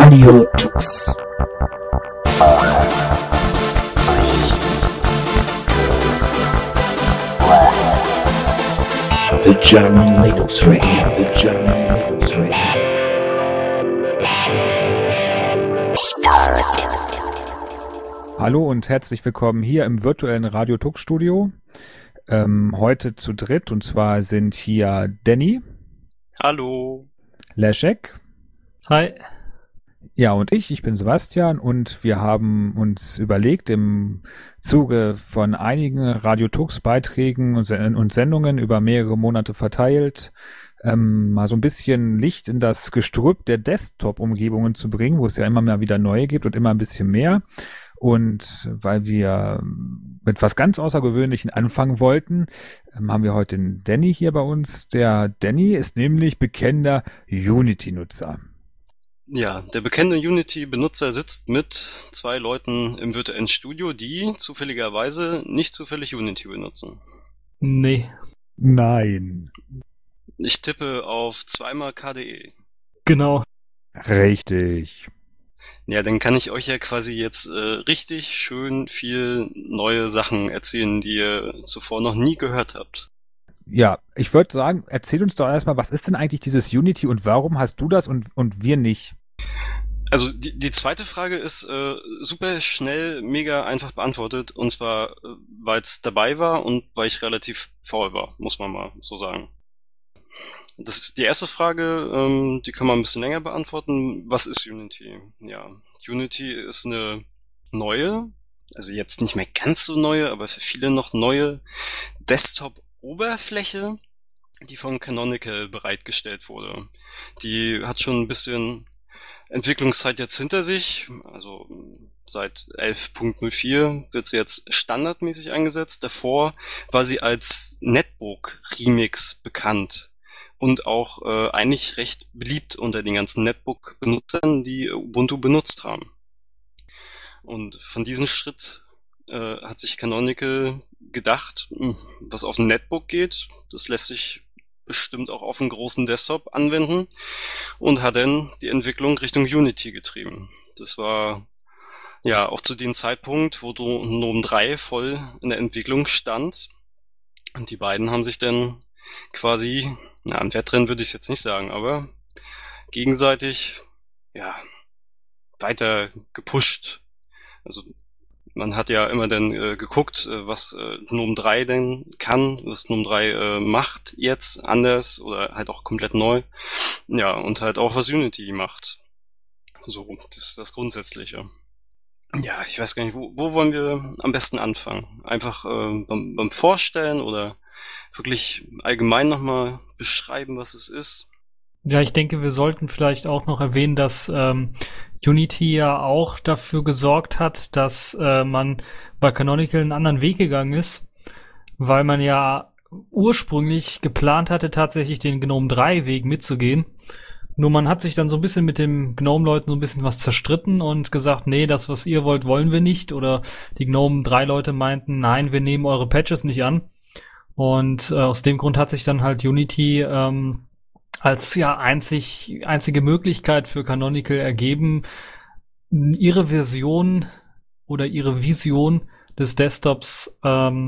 Radio Tux. The German Linux Radio. The German Linux Radio. Hallo und herzlich willkommen hier im virtuellen Radio Tux Studio. Heute zu dritt, und zwar sind hier Danny. Hallo. Leszek. Hi. Ja, und ich bin Sebastian, und wir haben uns überlegt, im Zuge von einigen Radio Tux Beiträgen und Sendungen über mehrere Monate verteilt, mal so ein bisschen Licht in das Gestrüpp der Desktop-Umgebungen zu bringen, wo es ja immer mal wieder neue gibt und immer ein bisschen mehr. Und weil wir mit was ganz Außergewöhnlichen anfangen wollten, haben wir heute den Danny hier bei uns. Der Danny ist nämlich bekennender Unity-Nutzer. Ja, der bekennende Unity-Benutzer sitzt mit 2 Leuten im virtuellen Studio, die zufälligerweise nicht zufällig Unity benutzen. Nee. Nein. Ich tippe auf 2x KDE. Genau. Richtig. Ja, dann kann ich euch ja quasi jetzt richtig schön viel neue Sachen erzählen, die ihr zuvor noch nie gehört habt. Ja, ich würde sagen, erzähl uns doch erstmal, was ist denn eigentlich dieses Unity und warum hast du das und wir nicht? Also die zweite Frage ist super schnell, mega einfach beantwortet, und zwar, weil es dabei war und weil ich relativ faul war, muss man mal so sagen. Das ist die erste Frage, die kann man ein bisschen länger beantworten. Was ist Unity? Ja, Unity ist eine neue, also jetzt nicht mehr ganz so neue, aber für viele noch neue Desktop-Oberfläche, die von Canonical bereitgestellt wurde. Die hat schon ein bisschen Entwicklungszeit jetzt hinter sich, also seit 11.04 wird sie jetzt standardmäßig eingesetzt. Davor war sie als Netbook Remix bekannt und auch eigentlich recht beliebt unter den ganzen Netbook-Benutzern, die Ubuntu benutzt haben. Und von diesem Schritt hat sich Canonical gedacht, was auf ein Netbook geht, das lässt sich bestimmt auch auf einen großen Desktop anwenden, und hat dann die Entwicklung Richtung Unity getrieben. Das war ja auch zu dem Zeitpunkt, wo GNOME 3 voll in der Entwicklung stand. Und die beiden haben sich dann quasi, im Wettrennen würde ich es jetzt nicht sagen, aber gegenseitig weiter gepusht. Also man hat ja immer dann geguckt, was GNOME 3 denn kann, was GNOME 3 macht jetzt anders oder halt auch komplett neu. Ja, und halt auch, was Unity macht. So, das ist das Grundsätzliche. Ja, ich weiß gar nicht, wo wollen wir am besten anfangen? Einfach beim Vorstellen oder wirklich allgemein nochmal beschreiben, was es ist? Ja, ich denke, wir sollten vielleicht auch noch erwähnen, dass Unity ja auch dafür gesorgt hat, dass man bei Canonical einen anderen Weg gegangen ist, weil man ja ursprünglich geplant hatte, tatsächlich den GNOME 3 Weg mitzugehen. Nur man hat sich dann so ein bisschen mit den GNOME-Leuten so ein bisschen was zerstritten und gesagt, nee, das, was ihr wollt, wollen wir nicht. Oder die GNOME 3 Leute meinten, nein, wir nehmen eure Patches nicht an. Und aus dem Grund hat sich dann halt Unity als einzige Möglichkeit für Canonical ergeben, ihre Version oder ihre Vision des Desktops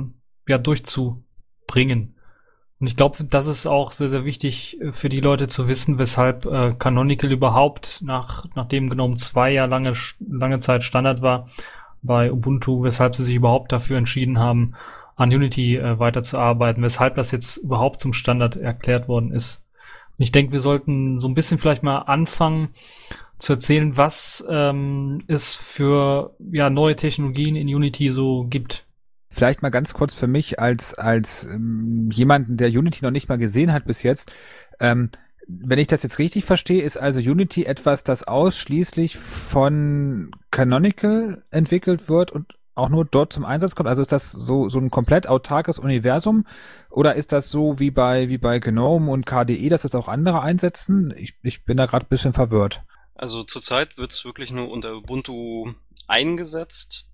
durchzubringen. Und ich glaube, das ist auch sehr, sehr wichtig für die Leute zu wissen, weshalb Canonical überhaupt, nachdem GNOME 2 ja lange Zeit Standard war bei Ubuntu, weshalb sie sich überhaupt dafür entschieden haben, an Unity weiterzuarbeiten, weshalb das jetzt überhaupt zum Standard erklärt worden ist. Und ich denke, wir sollten so ein bisschen vielleicht mal anfangen zu erzählen, was es für neue Technologien in Unity so gibt. Vielleicht mal ganz kurz für mich als jemanden, der Unity noch nicht mal gesehen hat bis jetzt. Wenn ich das jetzt richtig verstehe, ist also Unity etwas, das ausschließlich von Canonical entwickelt wird und auch nur dort zum Einsatz kommt? Also ist das so ein komplett autarkes Universum, oder ist das so wie bei GNOME und KDE, dass das auch andere einsetzen? Ich bin da gerade ein bisschen verwirrt. Also zurzeit wird es wirklich nur unter Ubuntu eingesetzt.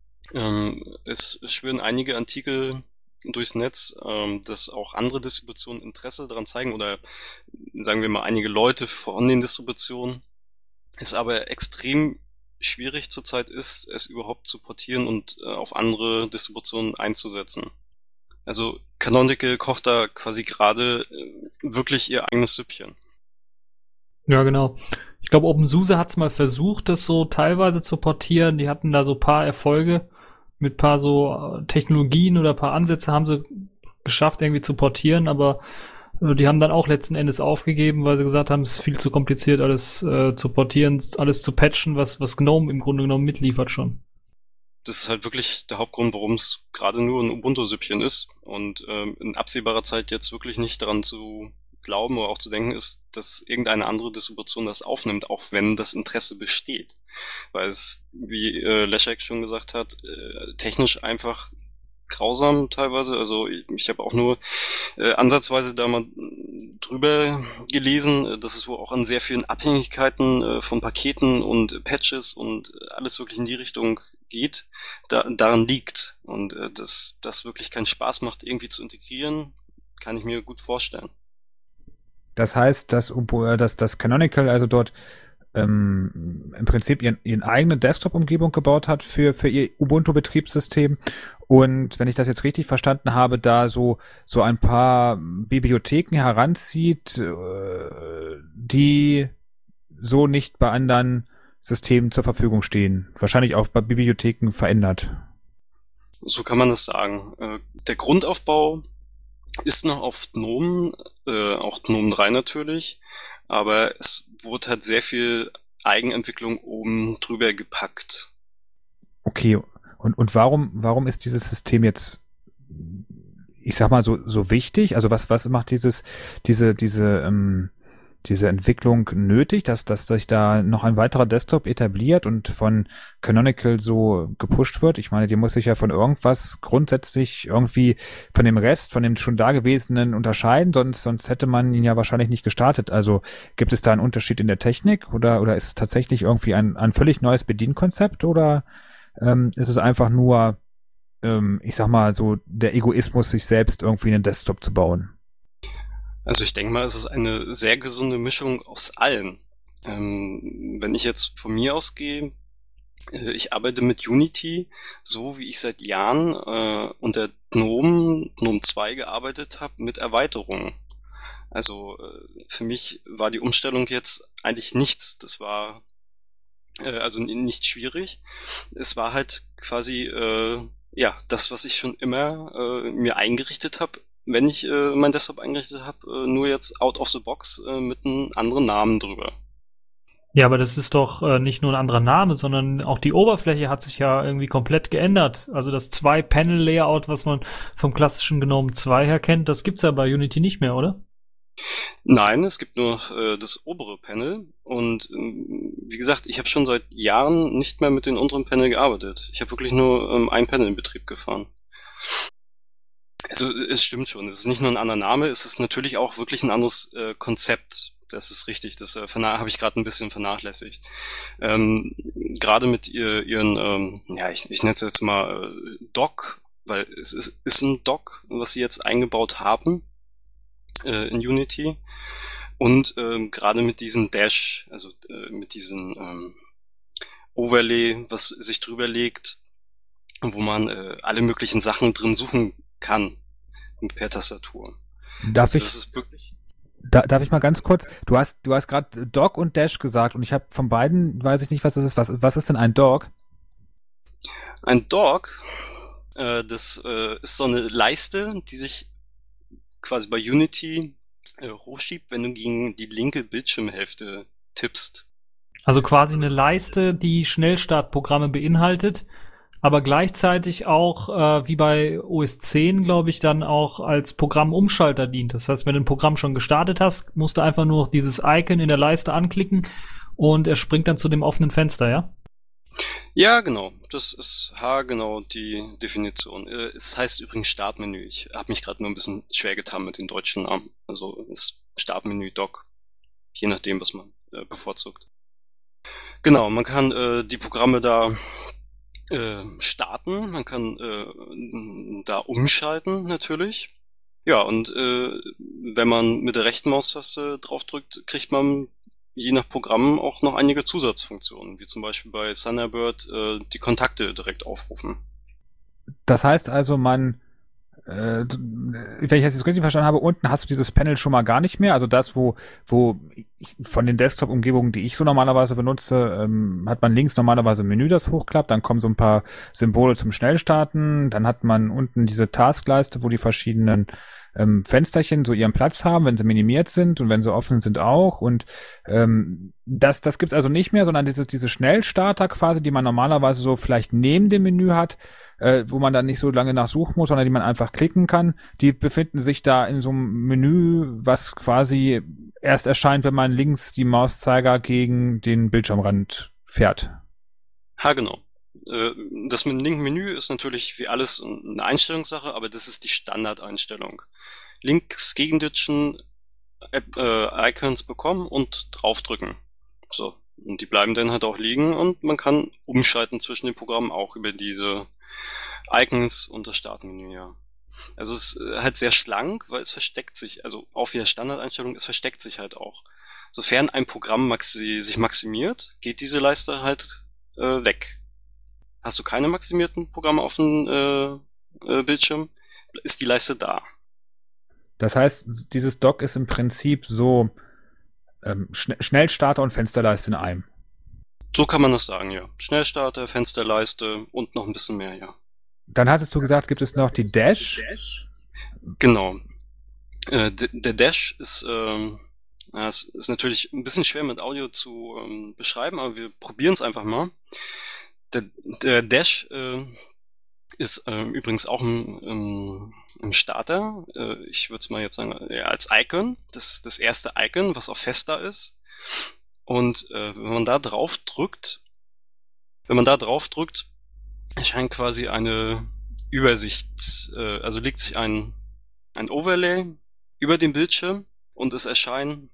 Es schwirren einige Artikel durchs Netz, dass auch andere Distributionen Interesse daran zeigen, oder sagen wir mal einige Leute von den Distributionen es aber extrem schwierig zurzeit ist, es überhaupt zu portieren und auf andere Distributionen einzusetzen. Also Canonical kocht da quasi gerade wirklich ihr eigenes Süppchen. Ja, genau. Ich glaube, OpenSUSE hat's mal versucht, das so teilweise zu portieren. Die hatten da so paar Erfolge mit paar so Technologien oder paar Ansätze haben sie geschafft, irgendwie zu portieren, aber die haben dann auch letzten Endes aufgegeben, weil sie gesagt haben, es ist viel zu kompliziert, alles zu portieren, alles zu patchen, was GNOME im Grunde genommen mitliefert schon. Das ist halt wirklich der Hauptgrund, warum es gerade nur ein Ubuntu-Süppchen ist und in absehbarer Zeit jetzt wirklich nicht daran zu glauben oder auch zu denken ist, dass irgendeine andere Distribution das aufnimmt, auch wenn das Interesse besteht. Weil es, wie Leszek schon gesagt hat, technisch einfach grausam teilweise. Also ich habe auch nur ansatzweise da mal drüber gelesen, dass es wohl auch an sehr vielen Abhängigkeiten von Paketen und Patches und alles wirklich in die Richtung geht, daran liegt. Und dass das wirklich keinen Spaß macht, irgendwie zu integrieren, kann ich mir gut vorstellen. Das heißt, dass das Canonical also dort im Prinzip ihren eigene Desktop-Umgebung gebaut hat für ihr Ubuntu-Betriebssystem. Und wenn ich das jetzt richtig verstanden habe, da so ein paar Bibliotheken heranzieht, die so nicht bei anderen Systemen zur Verfügung stehen. Wahrscheinlich auch bei Bibliotheken verändert. So kann man das sagen. Der Grundaufbau ist noch auf GNOME, auch GNOME 3 natürlich, aber es wurde halt sehr viel Eigenentwicklung oben drüber gepackt. Okay, und warum ist dieses System jetzt, ich sag mal, so wichtig? Also was macht diese Entwicklung nötig, dass sich da noch ein weiterer Desktop etabliert und von Canonical so gepusht wird? Ich meine, die muss sich ja von irgendwas grundsätzlich irgendwie von dem Rest, von dem schon Dagewesenen unterscheiden, sonst hätte man ihn ja wahrscheinlich nicht gestartet. Also gibt es da einen Unterschied in der Technik oder ist es tatsächlich irgendwie ein völlig neues Bedienkonzept oder ist es einfach nur, ich sag mal, so der Egoismus, sich selbst irgendwie einen Desktop zu bauen? Also ich denke mal, es ist eine sehr gesunde Mischung aus allem. Wenn ich jetzt von mir ausgehe, ich arbeite mit Unity, so wie ich seit Jahren unter GNOME 2 gearbeitet habe, mit Erweiterungen. Also für mich war die Umstellung jetzt eigentlich nichts. Das war also nicht schwierig. Es war halt quasi ja das, was ich schon immer mir eingerichtet habe, wenn ich mein Desktop eingerichtet habe, nur jetzt out of the box mit einem anderen Namen drüber. Ja, aber das ist doch nicht nur ein anderer Name, sondern auch die Oberfläche hat sich ja irgendwie komplett geändert. Also das Zwei-Panel-Layout, was man vom klassischen GNOME 2 her kennt, das gibt's ja bei Unity nicht mehr, oder? Nein, es gibt nur das obere Panel und wie gesagt, ich habe schon seit Jahren nicht mehr mit den unteren Panel gearbeitet. Ich habe wirklich nur ein Panel in Betrieb gefahren. Also es stimmt schon, es ist nicht nur ein anderer Name, es ist natürlich auch wirklich ein anderes Konzept. Das ist richtig, das habe ich gerade ein bisschen vernachlässigt. Gerade mit ihren, ja, ich nenne es jetzt mal Dock, weil es ist ein Dock, was sie jetzt eingebaut haben in Unity. Und gerade mit diesem Dash, also mit diesem Overlay, was sich drüber legt, wo man alle möglichen Sachen drin suchen kann per Tastatur. Darf Also ich das ist wirklich darf ich mal ganz kurz, du hast gerade Dog und Dash gesagt und ich habe von beiden, weiß ich nicht, was das ist. Was ist denn ein Dog? ein Dock. Das ist so eine Leiste, die sich quasi bei Unity hochschiebt, wenn du gegen die linke Bildschirmhälfte tippst. Also quasi eine Leiste, die Schnellstartprogramme beinhaltet, aber gleichzeitig auch, wie bei OS 10, glaube ich, dann auch als Programmumschalter dient. Das heißt, wenn du ein Programm schon gestartet hast, musst du einfach nur noch dieses Icon in der Leiste anklicken und er springt dann zu dem offenen Fenster, ja? Ja, genau. Das ist genau die Definition. Es heißt übrigens Startmenü. Ich habe mich gerade nur ein bisschen schwer getan mit den deutschen Namen. Also ist Startmenü Dock, je nachdem, was man bevorzugt. Genau, man kann die Programme da starten, man kann da umschalten natürlich. Ja, und wenn man mit der rechten Maustaste draufdrückt, kriegt man je nach Programm auch noch einige Zusatzfunktionen, wie zum Beispiel bei Thunderbird die Kontakte direkt aufrufen. Das heißt also, wenn ich das jetzt richtig verstanden habe, unten hast du dieses Panel schon mal gar nicht mehr. Also das, wo ich, von den Desktop-Umgebungen, die ich so normalerweise benutze, hat man links normalerweise ein Menü, das hochklappt, dann kommen so ein paar Symbole zum Schnellstarten, dann hat man unten diese Taskleiste, wo die verschiedenen Fensterchen so ihren Platz haben, wenn sie minimiert sind und wenn sie offen sind auch. Und das gibt's also nicht mehr, sondern diese Schnellstarter quasi, die man normalerweise so vielleicht neben dem Menü hat, wo man dann nicht so lange nachsuchen muss, sondern die man einfach klicken kann, die befinden sich da in so einem Menü, was quasi erst erscheint, wenn man links die Mauszeiger gegen den Bildschirmrand fährt. Ha, genau. Das mit dem linken Menü ist natürlich wie alles eine Einstellungssache, aber das ist die Standardeinstellung. Links gegenditschen, Icons bekommen und draufdrücken. So. Und die bleiben dann halt auch liegen und man kann umschalten zwischen den Programmen auch über diese Icons und das Startmenü, ja. Also es ist halt sehr schlank, weil es versteckt sich, also auch wie der Standardeinstellung, es versteckt sich halt auch. Sofern ein Programm sich maximiert, geht diese Leiste halt weg. Hast du keine maximierten Programme auf dem Bildschirm, ist die Leiste da. Das heißt, dieses Dock ist im Prinzip so Schnellstarter und Fensterleiste in einem. So kann man das sagen, ja. Schnellstarter, Fensterleiste und noch ein bisschen mehr, ja. Dann hattest du gesagt, gibt es noch die Dash. Genau. Der Dash ist, es ist natürlich ein bisschen schwer mit Audio zu beschreiben, aber wir probieren es einfach mal. Der Dash ist übrigens auch ein Starter. Ich würde es mal jetzt sagen, ja, als Icon. Das ist das erste Icon, was auch fest da ist. Und wenn man da drauf drückt, erscheint quasi eine Übersicht, also legt sich ein Overlay über den Bildschirm und es erscheinen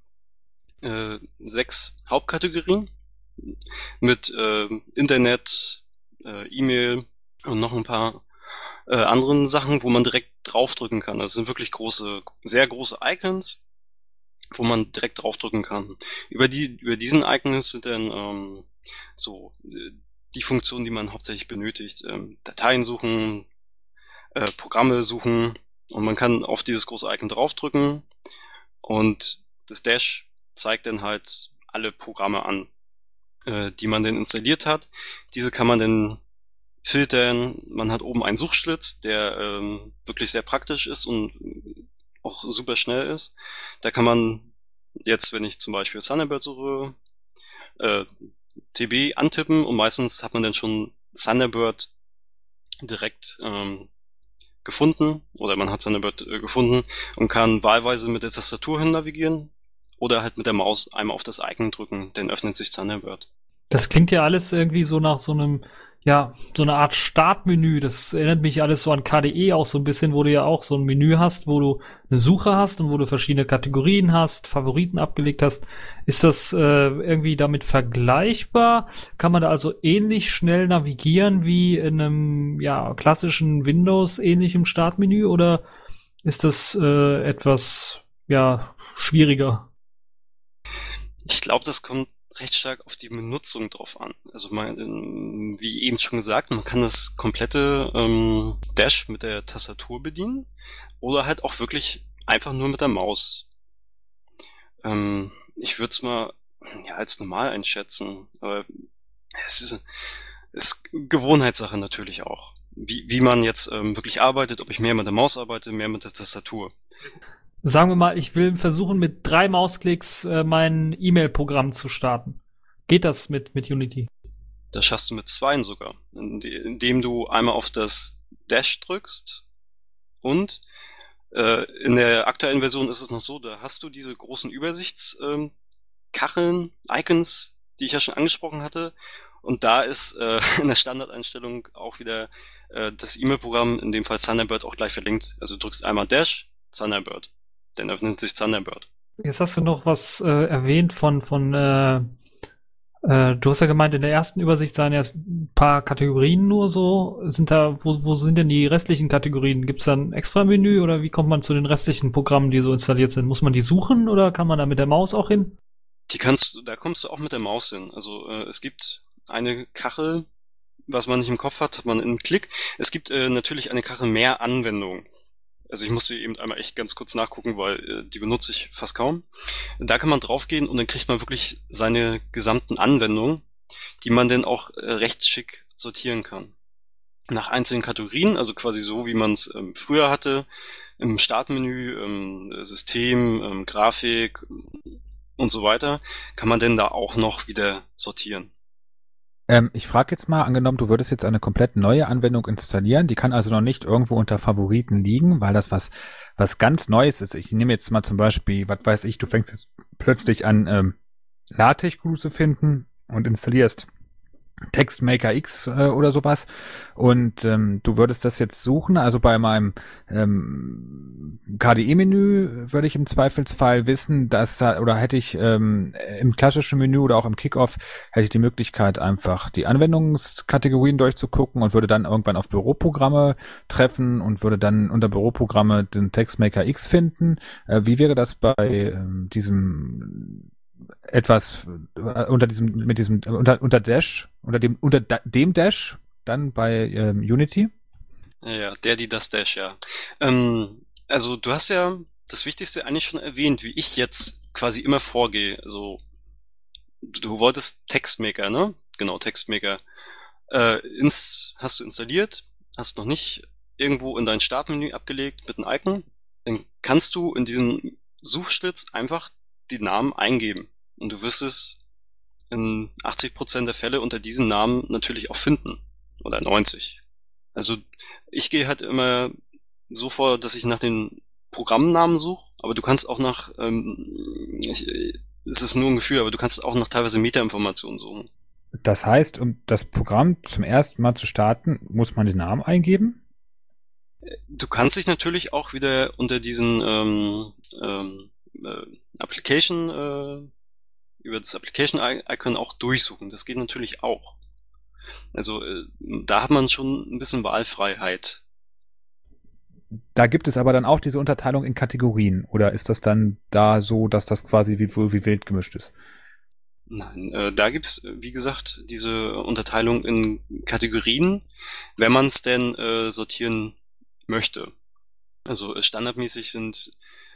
6 Hauptkategorien mit Internet, E-Mail und noch ein paar anderen Sachen, wo man direkt draufdrücken kann. Das sind wirklich sehr große Icons, wo man direkt draufdrücken kann. Über diesen Icons sind dann die Funktionen, die man hauptsächlich benötigt. Dateien suchen, Programme suchen und man kann auf dieses große Icon draufdrücken und das Dash zeigt dann halt alle Programme an, die man denn installiert hat. Diese kann man dann filtern. Man hat oben einen Suchschlitz, der wirklich sehr praktisch ist und auch super schnell ist. Da kann man jetzt, wenn ich zum Beispiel Thunderbird suche, TB antippen und meistens hat man dann schon Thunderbird direkt gefunden oder man hat Thunderbird gefunden und kann wahlweise mit der Tastatur hin navigieren oder halt mit der Maus einmal auf das Icon drücken, dann öffnet sich Thunderbird. Das klingt ja alles irgendwie so nach so einem, ja, so eine Art Startmenü. Das erinnert mich alles so an KDE auch so ein bisschen, wo du ja auch so ein Menü hast, wo du eine Suche hast und wo du verschiedene Kategorien hast, Favoriten abgelegt hast. Ist das irgendwie damit vergleichbar? Kann man da also ähnlich schnell navigieren wie in einem, ja, klassischen Windows-ähnlichem Startmenü oder ist das etwas, ja, schwieriger? Ich glaube, das kommt recht stark auf die Benutzung drauf an. Also wie eben schon gesagt, man kann das komplette Dash mit der Tastatur bedienen oder halt auch wirklich einfach nur mit der Maus. Ich würde es mal als normal einschätzen, aber es ist Gewohnheitssache natürlich auch. Wie man jetzt wirklich arbeitet, ob ich mehr mit der Maus arbeite, mehr mit der Tastatur. Sagen wir mal, ich will versuchen, mit 3 Mausklicks mein E-Mail-Programm zu starten. Geht das mit Unity? Das schaffst du mit 2 sogar, indem du einmal auf das Dash drückst und in der aktuellen Version ist es noch so, da hast du diese großen Übersichtskacheln, Icons, die ich ja schon angesprochen hatte und da ist in der Standardeinstellung auch wieder das E-Mail-Programm, in dem Fall Thunderbird, auch gleich verlinkt. Also du drückst einmal Dash, Thunderbird. Dann öffnet sich Thunderbird. Jetzt hast du noch was erwähnt von du hast ja gemeint, in der ersten Übersicht seien ja ein paar Kategorien nur so. Wo sind denn die restlichen Kategorien? Gibt es da ein extra Menü oder wie kommt man zu den restlichen Programmen, die so installiert sind? Muss man die suchen oder kann man da mit der Maus auch hin? Da kommst du auch mit der Maus hin. Also es gibt eine Kachel, was man nicht im Kopf hat, hat man in einem Klick. Es gibt natürlich eine Kachel mehr Anwendungen. Also ich musste eben einmal echt ganz kurz nachgucken, weil die benutze ich fast kaum. Da kann man draufgehen und dann kriegt man wirklich seine gesamten Anwendungen, die man dann auch recht schick sortieren kann. Nach einzelnen Kategorien, also quasi so, wie man es früher hatte, im Startmenü, System, Grafik und so weiter, kann man denn da auch noch wieder sortieren. Ich frage jetzt mal, angenommen, du würdest jetzt eine komplett neue Anwendung installieren, die kann also noch nicht irgendwo unter Favoriten liegen, weil das was ganz Neues ist. Ich nehme jetzt mal zum Beispiel, was weiß ich, du fängst jetzt plötzlich an, LaTeX zu finden und installierst TextMaker X oder sowas und du würdest das jetzt suchen, also bei meinem KDE-Menü würde ich im Zweifelsfall wissen, dass da, oder hätte ich im klassischen Menü oder auch im Kickoff hätte ich die Möglichkeit, einfach die Anwendungskategorien durchzugucken und würde dann irgendwann auf Büroprogramme treffen und würde dann unter Büroprogramme den TextMaker X finden. Wie wäre das bei diesem etwas unter dem Dash, dann bei Unity? Ja, die das Dash, ja. Also du hast ja das Wichtigste eigentlich schon erwähnt, wie ich jetzt quasi immer vorgehe. Also du wolltest TextMaker, ne? Genau, TextMaker. Hast du installiert, hast noch nicht irgendwo in dein Startmenü abgelegt mit einem Icon, dann kannst du in diesem Suchschlitz einfach die Namen eingeben. Und du wirst es in 80% der Fälle unter diesen Namen natürlich auch finden. Oder 90. Also ich gehe halt immer so vor, dass ich nach den Programmnamen suche, aber du kannst auch nach, es ist nur ein Gefühl, aber du kannst auch nach teilweise Metainformationen suchen. Das heißt, um das Programm zum ersten Mal zu starten, muss man den Namen eingeben? Du kannst dich natürlich auch wieder unter diesen Application über das Application-Icon auch durchsuchen. Das geht natürlich auch. Also da hat man schon ein bisschen Wahlfreiheit. Da gibt es aber dann auch diese Unterteilung in Kategorien. Oder ist das dann da so, dass das quasi wie wild gemischt ist? Nein, da gibt's, wie gesagt, diese Unterteilung in Kategorien, wenn man es denn sortieren möchte. Also standardmäßig ist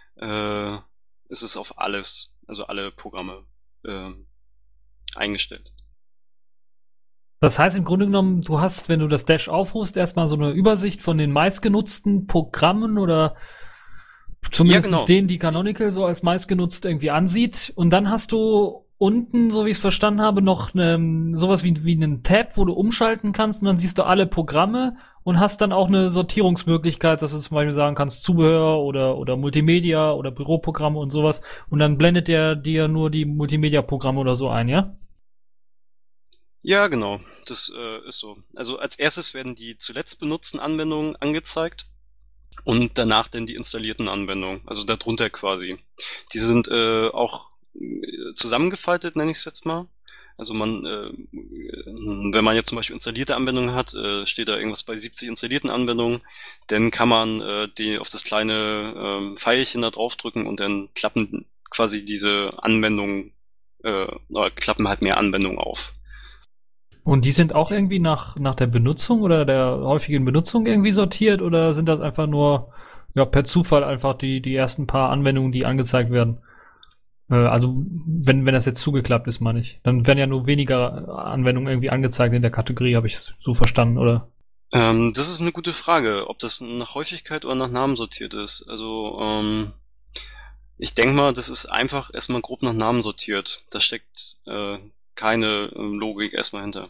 es auf alles, also alle Programme eingestellt. Das heißt im Grunde genommen, du hast, wenn du das Dash aufrufst, erstmal so eine Übersicht von den meistgenutzten Programmen oder zumindest genau. denen, die Canonical so als meistgenutzt irgendwie ansieht. Und dann hast du unten, so wie ich es verstanden habe, noch sowas wie einen Tab, wo du umschalten kannst und dann siehst du alle Programme und hast dann auch eine Sortierungsmöglichkeit, dass du zum Beispiel sagen kannst, Zubehör oder Multimedia oder Büroprogramme und sowas. Und dann blendet der dir nur die Multimedia-Programme oder so ein, ja? Ja, genau. Das ist so. Also als erstes werden die zuletzt benutzten Anwendungen angezeigt und danach dann die installierten Anwendungen. Also darunter quasi. Die sind auch zusammengefaltet, nenne ich es jetzt mal. Also wenn man jetzt zum Beispiel installierte Anwendungen hat, steht da irgendwas bei 70 installierten Anwendungen, dann kann man die auf das kleine Pfeilchen da draufdrücken und dann klappen quasi diese Anwendungen, klappen halt mehr Anwendungen auf. Und die sind auch irgendwie nach der Benutzung oder der häufigen Benutzung irgendwie sortiert oder sind das einfach nur per Zufall einfach die ersten paar Anwendungen, die angezeigt werden? Also wenn das jetzt zugeklappt ist, meine ich. Dann werden ja nur weniger Anwendungen irgendwie angezeigt in der Kategorie, habe ich so verstanden, oder? Das ist eine gute Frage, ob das nach Häufigkeit oder nach Namen sortiert ist. Also ich denke mal, das ist einfach erstmal grob nach Namen sortiert. Da steckt keine Logik erstmal hinter.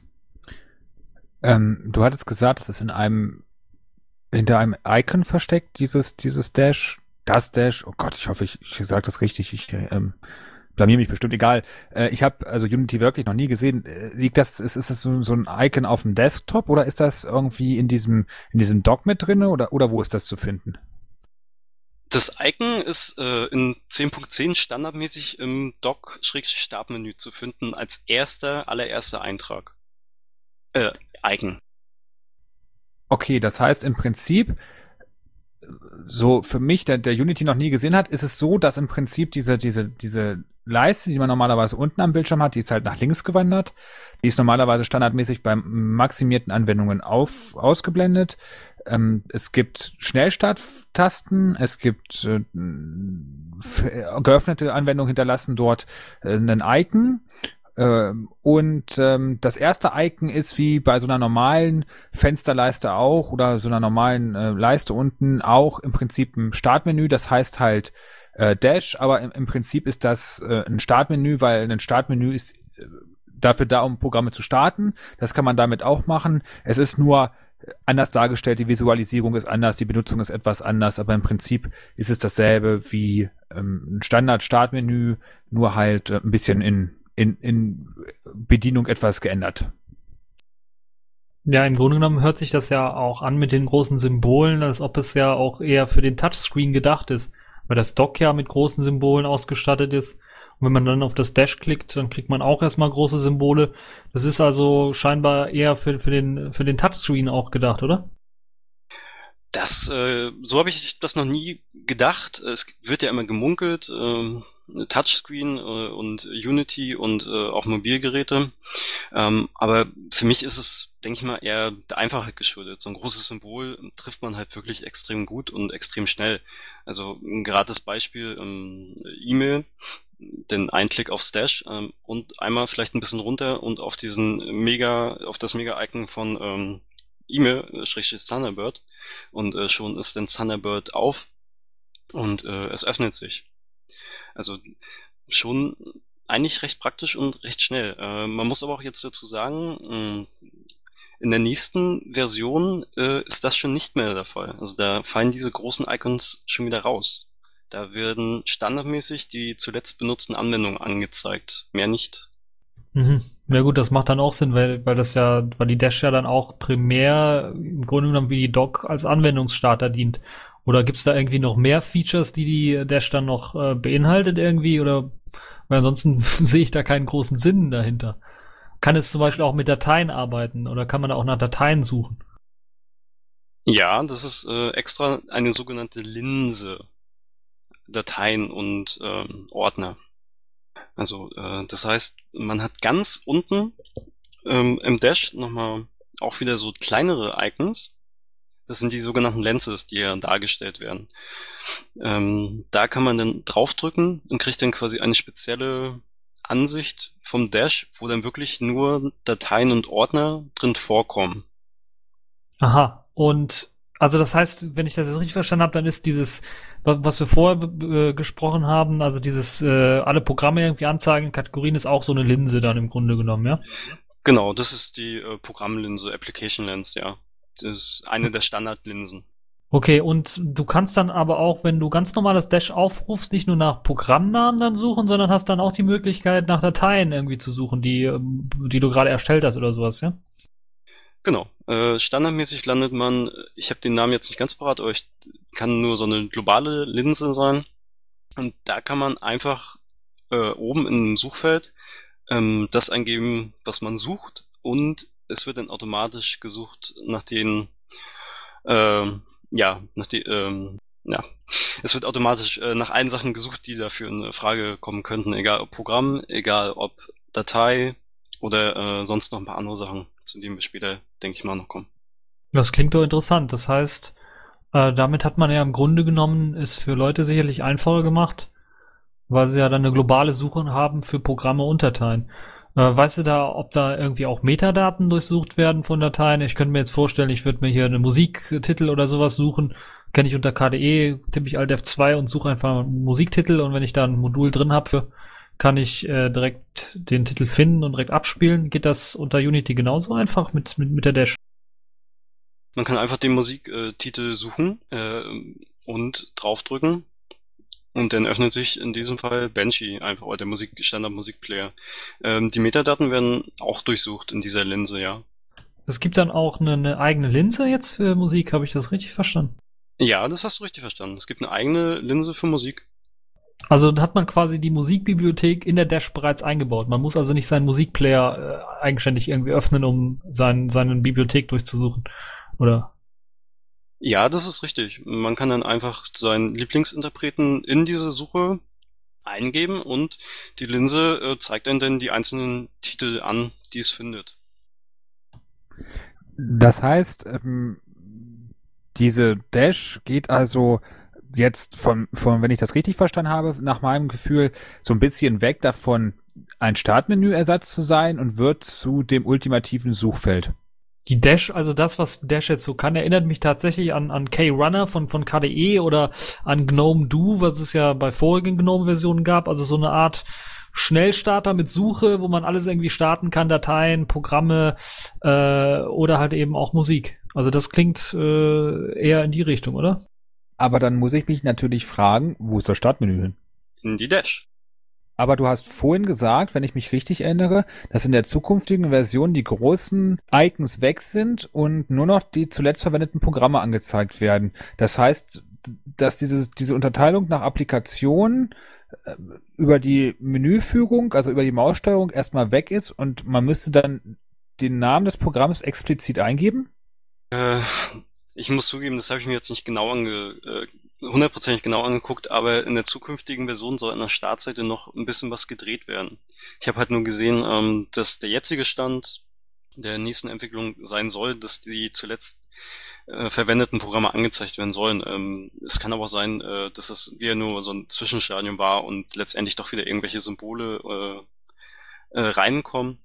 Du hattest gesagt, das ist hinter einem Icon versteckt, dieses Dash, das Dash. Oh Gott, ich hoffe, ich sage das richtig. Ich blamier mich bestimmt. Egal. Ich habe also Unity wirklich noch nie gesehen. Ist das so ein Icon auf dem Desktop oder ist das irgendwie in diesem Dock mit drin oder wo ist das zu finden? Das Icon ist in 10.10 standardmäßig im Dock-Startmenü zu finden als allererster Eintrag. Icon. Okay, das heißt im Prinzip, so für mich, der Unity noch nie gesehen hat, ist es so, dass im Prinzip diese Leiste, die man normalerweise unten am Bildschirm hat, die ist halt nach links gewandert. Die ist normalerweise standardmäßig bei maximierten Anwendungen ausgeblendet. Es gibt Schnellstarttasten, es gibt geöffnete Anwendungen hinterlassen dort einen Icon. Und das erste Icon ist wie bei so einer normalen Fensterleiste auch oder so einer normalen Leiste unten auch im Prinzip ein Startmenü. Das heißt halt Dash, aber im Prinzip ist das ein Startmenü, weil ein Startmenü ist dafür da, um Programme zu starten. Das kann man damit auch machen. Es ist nur anders dargestellt, die Visualisierung ist anders, die Benutzung ist etwas anders, aber im Prinzip ist es dasselbe wie ein Standard-Startmenü, nur halt ein bisschen in Bedienung etwas geändert. Ja, im Grunde genommen hört sich das ja auch an mit den großen Symbolen, als ob es ja auch eher für den Touchscreen gedacht ist, weil das Dock ja mit großen Symbolen ausgestattet ist. Und wenn man dann auf das Dash klickt, dann kriegt man auch erstmal große Symbole. Das ist also scheinbar eher für den Touchscreen auch gedacht, oder? So habe ich das noch nie gedacht. Es wird ja immer gemunkelt, Touchscreen und Unity und auch Mobilgeräte. Aber für mich ist es, denke ich mal, eher der Einfachheit geschuldet. So ein großes Symbol trifft man halt wirklich extrem gut und extrem schnell. Also gerade das Beispiel E-Mail, den einen Klick aufs Dash und einmal vielleicht ein bisschen runter und auf das Mega-Icon von E-Mail-Thunderbird und schon ist dann Thunderbird auf und es öffnet sich. Also schon eigentlich recht praktisch und recht schnell. Man muss aber auch jetzt dazu sagen, in der nächsten Version ist das schon nicht mehr der Fall. Also da fallen diese großen Icons schon wieder raus. Da werden standardmäßig die zuletzt benutzten Anwendungen angezeigt, mehr nicht. Mhm. Ja gut, das macht dann auch Sinn, weil die Dash ja dann auch primär im Grunde genommen wie die Dock als Anwendungsstarter dient. Oder gibt's da irgendwie noch mehr Features, die Dash dann noch beinhaltet irgendwie? Oder weil ansonsten sehe ich da keinen großen Sinn dahinter. Kann es zum Beispiel auch mit Dateien arbeiten oder kann man da auch nach Dateien suchen? Ja, das ist extra eine sogenannte Linse. Dateien und Ordner. Also das heißt, man hat ganz unten im Dash nochmal auch wieder so kleinere Icons. Das sind die sogenannten Lenses, die ja dargestellt werden. Da kann man dann draufdrücken und kriegt dann quasi eine spezielle Ansicht vom Dash, wo dann wirklich nur Dateien und Ordner drin vorkommen. Aha, und also das heißt, wenn ich das jetzt richtig verstanden habe, dann ist dieses, was wir vorher gesprochen haben, also dieses alle Programme irgendwie anzeigen, Kategorien ist auch so eine Linse dann im Grunde genommen, ja? Genau, das ist die Programmlinse, Application Lens, ja. Das ist eine der Standardlinsen. Okay, und du kannst dann aber auch, wenn du ganz normal das Dash aufrufst, nicht nur nach Programmnamen dann suchen, sondern hast dann auch die Möglichkeit, nach Dateien irgendwie zu suchen, die du gerade erstellt hast oder sowas, ja? Genau. Standardmäßig landet man, ich habe den Namen jetzt nicht ganz parat, aber ich kann nur so eine globale Linse sein. Und da kann man einfach oben im Suchfeld das eingeben, was man sucht. Und es wird dann automatisch gesucht nach den, es wird automatisch nach allen Sachen gesucht, die dafür in Frage kommen könnten. Egal ob Programm, egal ob Datei oder sonst noch ein paar andere Sachen, zu denen wir später, denke ich mal, noch kommen. Das klingt doch interessant. Das heißt, damit hat man ja im Grunde genommen es für Leute sicherlich einfacher gemacht, weil sie ja dann eine globale Suche haben für Programme und Dateien. Weißt du da, ob da irgendwie auch Metadaten durchsucht werden von Dateien? Ich könnte mir jetzt vorstellen, ich würde mir hier einen Musiktitel oder sowas suchen. Kenne ich unter KDE, tippe ich Alt F2 und suche einfach einen Musiktitel und wenn ich da ein Modul drin habe, kann ich direkt den Titel finden und direkt abspielen. Geht das unter Unity genauso einfach mit der Dash? Man kann einfach den Musiktitel suchen und draufdrücken. Und dann öffnet sich in diesem Fall Banshee einfach, oder der Standard-Musikplayer. Die Metadaten werden auch durchsucht in dieser Linse, ja. Es gibt dann auch eine eigene Linse jetzt für Musik, habe ich das richtig verstanden? Ja, das hast du richtig verstanden. Es gibt eine eigene Linse für Musik. Also da hat man quasi die Musikbibliothek in der Dash bereits eingebaut. Man muss also nicht seinen Musikplayer eigenständig irgendwie öffnen, um seine Bibliothek durchzusuchen, oder? Ja, das ist richtig. Man kann dann einfach seinen Lieblingsinterpreten in diese Suche eingeben und die Linse zeigt einem dann die einzelnen Titel an, die es findet. Das heißt, diese Dash geht also jetzt von, wenn ich das richtig verstanden habe, nach meinem Gefühl, so ein bisschen weg davon, ein Startmenüersatz zu sein und wird zu dem ultimativen Suchfeld. Die Dash, also das, was Dash jetzt so kann, erinnert mich tatsächlich an K-Runner von KDE oder an GNOME Do, was es ja bei vorigen GNOME-Versionen gab. Also so eine Art Schnellstarter mit Suche, wo man alles irgendwie starten kann, Dateien, Programme oder halt eben auch Musik. Also das klingt eher in die Richtung, oder? Aber dann muss ich mich natürlich fragen, wo ist das Startmenü hin? In die Dash. Aber du hast vorhin gesagt, wenn ich mich richtig erinnere, dass in der zukünftigen Version die großen Icons weg sind und nur noch die zuletzt verwendeten Programme angezeigt werden. Das heißt, dass diese Unterteilung nach Applikation über die Menüführung, also über die Maussteuerung erstmal weg ist und man müsste dann den Namen des Programms explizit eingeben? Ich muss zugeben, das habe ich mir jetzt nicht hundertprozentig genau angeguckt, aber in der zukünftigen Version soll an der Startseite noch ein bisschen was gedreht werden. Ich habe halt nur gesehen, dass der jetzige Stand der nächsten Entwicklung sein soll, dass die zuletzt verwendeten Programme angezeigt werden sollen. Es kann aber auch sein, dass es wieder nur so ein Zwischenstadium war und letztendlich doch wieder irgendwelche Symbole reinkommen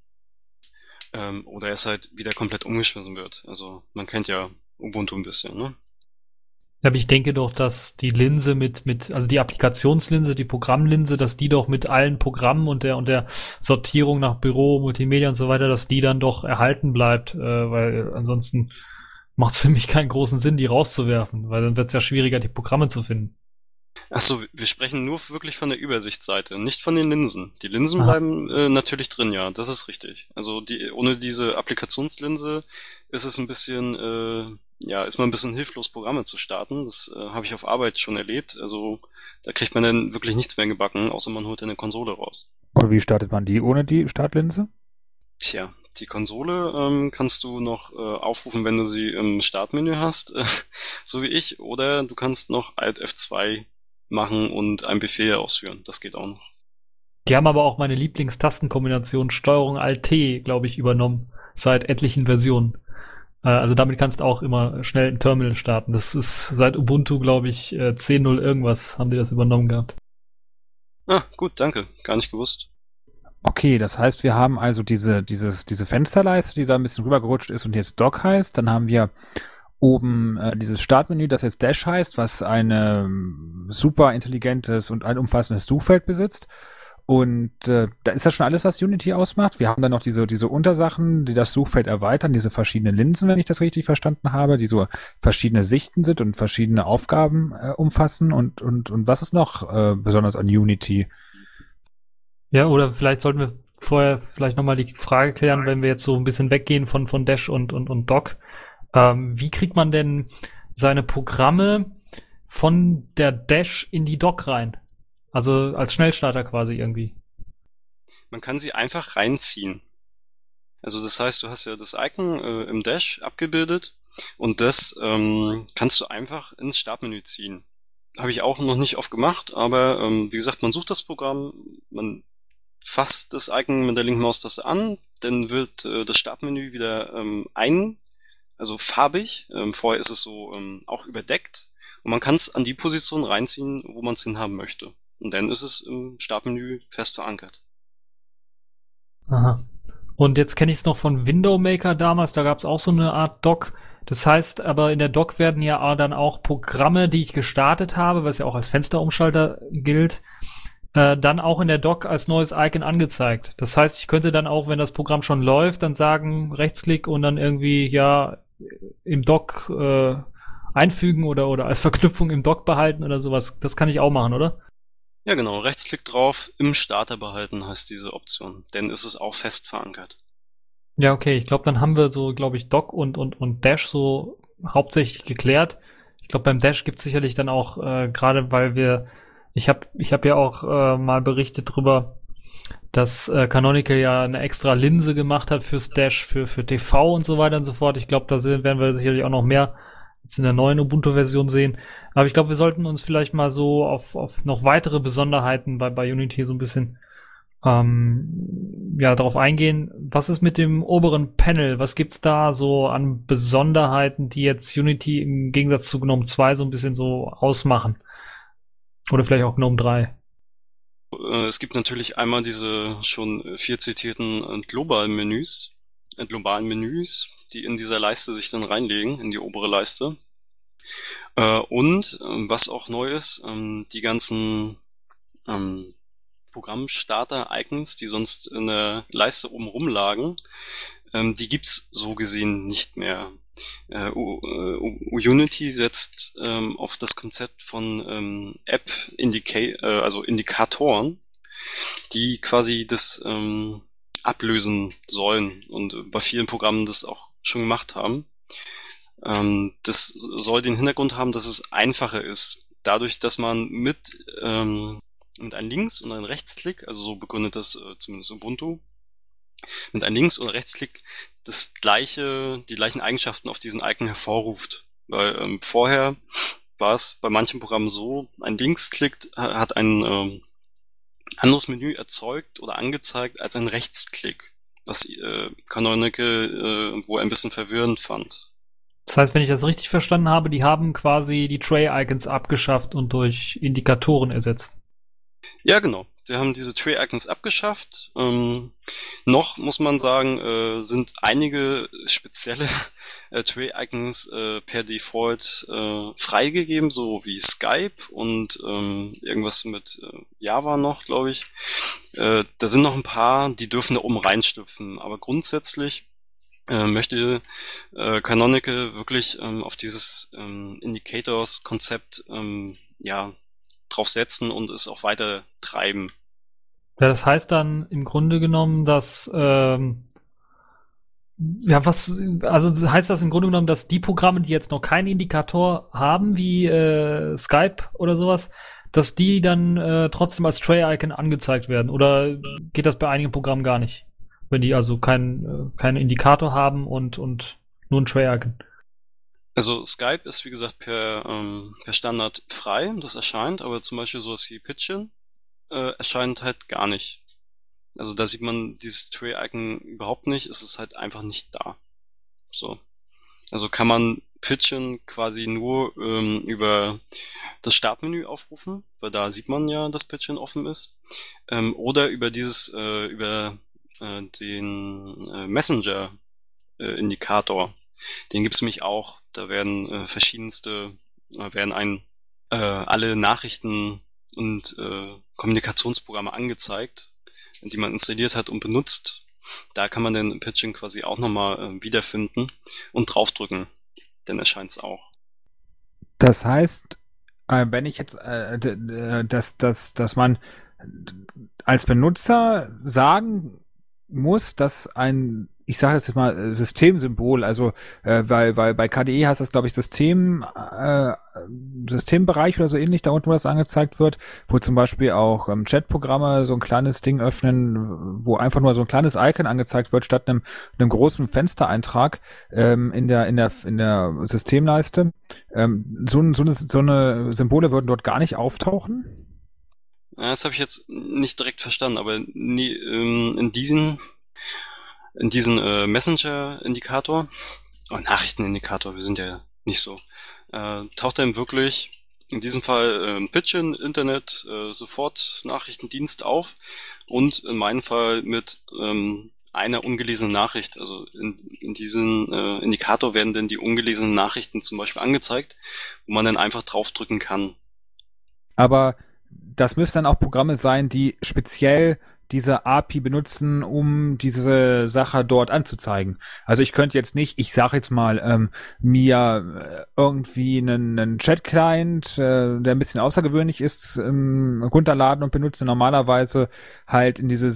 oder es halt wieder komplett umgeschmissen wird. Also man kennt ja Ubuntu ein bisschen, ne? Aber ich denke doch, dass die Linse also die Applikationslinse, die Programmlinse, dass die doch mit allen Programmen und der Sortierung nach Büro, Multimedia und so weiter, dass die dann doch erhalten bleibt, weil ansonsten macht es für mich keinen großen Sinn, die rauszuwerfen, weil dann wird es ja schwieriger, die Programme zu finden. Achso, wir sprechen nur wirklich von der Übersichtsseite, nicht von den Linsen. Die Linsen bleiben natürlich drin, ja, das ist richtig. Also ohne diese Applikationslinse ist es ein bisschen, ist man ein bisschen hilflos, Programme zu starten. Das habe ich auf Arbeit schon erlebt. Also da kriegt man dann wirklich nichts mehr gebacken, außer man holt eine Konsole raus. Und wie startet man die ohne die Startlinse? Tja, die Konsole kannst du noch aufrufen, wenn du sie im Startmenü hast, so wie ich, oder du kannst noch Alt F2 machen und einen Befehl ausführen. Das geht auch noch. Die haben aber auch meine Lieblingstastenkombination Steuerung Alt T, glaube ich, übernommen, seit etlichen Versionen. Also damit kannst du auch immer schnell ein Terminal starten. Das ist seit Ubuntu, glaube ich, 10.0 irgendwas haben die das übernommen gehabt. Ah, gut, danke. Gar nicht gewusst. Okay, das heißt, wir haben also diese Fensterleiste, die da ein bisschen rübergerutscht ist und jetzt Dock heißt. Dann haben wir oben dieses Startmenü, das jetzt Dash heißt, was ein super intelligentes und allumfassendes Suchfeld besitzt. Und da ist das schon alles, was Unity ausmacht. Wir haben dann noch diese Untersachen, die das Suchfeld erweitern, diese verschiedenen Linsen, wenn ich das richtig verstanden habe, die so verschiedene Sichten sind und verschiedene Aufgaben umfassen. Und was ist noch besonders an Unity? Ja, oder vielleicht sollten wir vorher vielleicht nochmal die Frage klären, wenn wir jetzt so ein bisschen weggehen von Dash und Dock. Wie kriegt man denn seine Programme von der Dash in die Dock rein? Also als Schnellstarter quasi irgendwie. Man kann sie einfach reinziehen. Also das heißt, du hast ja das Icon im Dash abgebildet und das kannst du einfach ins Startmenü ziehen. Habe ich auch noch nicht oft gemacht, aber wie gesagt, man sucht das Programm, man fasst das Icon mit der linken Maustaste an, dann wird das Startmenü wieder also farbig. Vorher ist es so auch überdeckt und man kann es an die Position reinziehen, wo man es hinhaben möchte. Und dann ist es im Startmenü fest verankert. Aha. Und jetzt kenne ich es noch von Window Maker damals, da gab es auch so eine Art Dock. Das heißt, aber in der Dock werden ja dann auch Programme, die ich gestartet habe, was ja auch als Fensterumschalter gilt, dann auch in der Dock als neues Icon angezeigt. Das heißt, ich könnte dann auch, wenn das Programm schon läuft, dann sagen, Rechtsklick und dann irgendwie, ja, im Dock einfügen oder als Verknüpfung im Dock behalten oder sowas. Das kann ich auch machen, oder? Ja, genau. Rechtsklick drauf, im Starter behalten heißt diese Option. Denn ist es auch fest verankert. Ja, okay. Ich glaube, dann haben wir so, glaube ich, Dock und Dash so hauptsächlich geklärt. Ich glaube, beim Dash gibt es sicherlich dann auch, gerade weil ich hab ja auch mal berichtet drüber, dass Canonical ja eine extra Linse gemacht hat fürs Dash, für TV und so weiter und so fort. Ich glaube, da werden wir sicherlich auch noch mehr jetzt in der neuen Ubuntu-Version sehen. Aber ich glaube, wir sollten uns vielleicht mal so auf noch weitere Besonderheiten bei Unity so ein bisschen darauf eingehen. Was ist mit dem oberen Panel? Was gibt's da so an Besonderheiten, die jetzt Unity im Gegensatz zu GNOME 2 so ein bisschen so ausmachen? Oder vielleicht auch GNOME 3? Es gibt natürlich einmal diese schon viel zitierten globalen Menüs, die in dieser Leiste sich dann reinlegen, in die obere Leiste. Und was auch neu ist, die ganzen Programmstarter-Icons, die sonst in der Leiste oben rumlagen, die gibt's so gesehen nicht mehr. Unity setzt auf das Konzept von also Indikatoren, die quasi das ablösen sollen und bei vielen Programmen das auch schon gemacht haben. Das soll den Hintergrund haben, dass es einfacher ist. Dadurch, dass man mit einem Links- und einem Rechtsklick, also so begründet das zumindest Ubuntu, mit einem Links- und Rechtsklick die gleichen Eigenschaften auf diesen Icon hervorruft. Weil vorher war es bei manchen Programmen so, ein Linksklick hat ein anderes Menü erzeugt oder angezeigt als ein Rechtsklick, was Canonical wohl ein bisschen verwirrend fand. Das heißt, wenn ich das richtig verstanden habe, die haben quasi die Tray-Icons abgeschafft und durch Indikatoren ersetzt. Ja, genau. Sie haben diese Tray-Icons abgeschafft. Noch muss man sagen, sind einige spezielle Tray-Icons per Default freigegeben, so wie Skype und irgendwas mit Java noch, glaube ich. Da sind noch ein paar, die dürfen da oben reinstüpfen. Aber grundsätzlich möchte Canonical wirklich auf dieses Indicators-Konzept drauf setzen und es auch weiter treiben. Ja, das heißt dann im Grunde genommen, dass heißt das im Grunde genommen, dass die Programme, die jetzt noch keinen Indikator haben, wie Skype oder sowas, dass die dann trotzdem als Tray-Icon angezeigt werden? Oder geht das bei einigen Programmen gar nicht? Wenn die also keinen Indikator haben und nur ein Tray-Icon? Also Skype ist wie gesagt per Standard frei, das erscheint, aber zum Beispiel sowas wie Pidgin erscheint halt gar nicht. Also da sieht man dieses Tray-Icon überhaupt nicht, es ist halt einfach nicht da. So. Also kann man Pidgin quasi nur über das Startmenü aufrufen, weil da sieht man ja, dass Pidgin offen ist. Oder über den Messenger-Indikator. Den gibt's nämlich auch. Da werden alle Nachrichten und Kommunikationsprogramme angezeigt, die man installiert hat und benutzt. Da kann man den Pidgin quasi auch nochmal wiederfinden und draufdrücken. Dann erscheint's auch. Das heißt, wenn ich jetzt, dass man als Benutzer sagen muss, dass ich sage das jetzt mal, Systemsymbol, also weil bei KDE heißt das, glaube ich, Systembereich oder so ähnlich, da unten, wo das angezeigt wird, wo zum Beispiel auch Chatprogramme so ein kleines Ding öffnen, wo einfach nur so ein kleines Icon angezeigt wird, statt einem großen Fenstereintrag in der Systemleiste. So eine Symbole würden dort gar nicht auftauchen? Ja, das habe ich jetzt nicht direkt verstanden, aber in diesen Messenger-Indikator, Nachrichtenindikator, wir sind ja nicht so, taucht dann wirklich in diesem Fall Pidgin, Internet, Sofort-Nachrichtendienst auf und in meinem Fall mit einer ungelesenen Nachricht. Also in diesen Indikator werden dann die ungelesenen Nachrichten zum Beispiel angezeigt, wo man dann einfach draufdrücken kann. Aber das müssen dann auch Programme sein, die speziell diese API benutzen, um diese Sache dort anzuzeigen. Also ich könnte jetzt nicht, ich sage jetzt mal, mir irgendwie einen Chat-Client, der ein bisschen außergewöhnlich ist, runterladen und benutzen, normalerweise halt in diese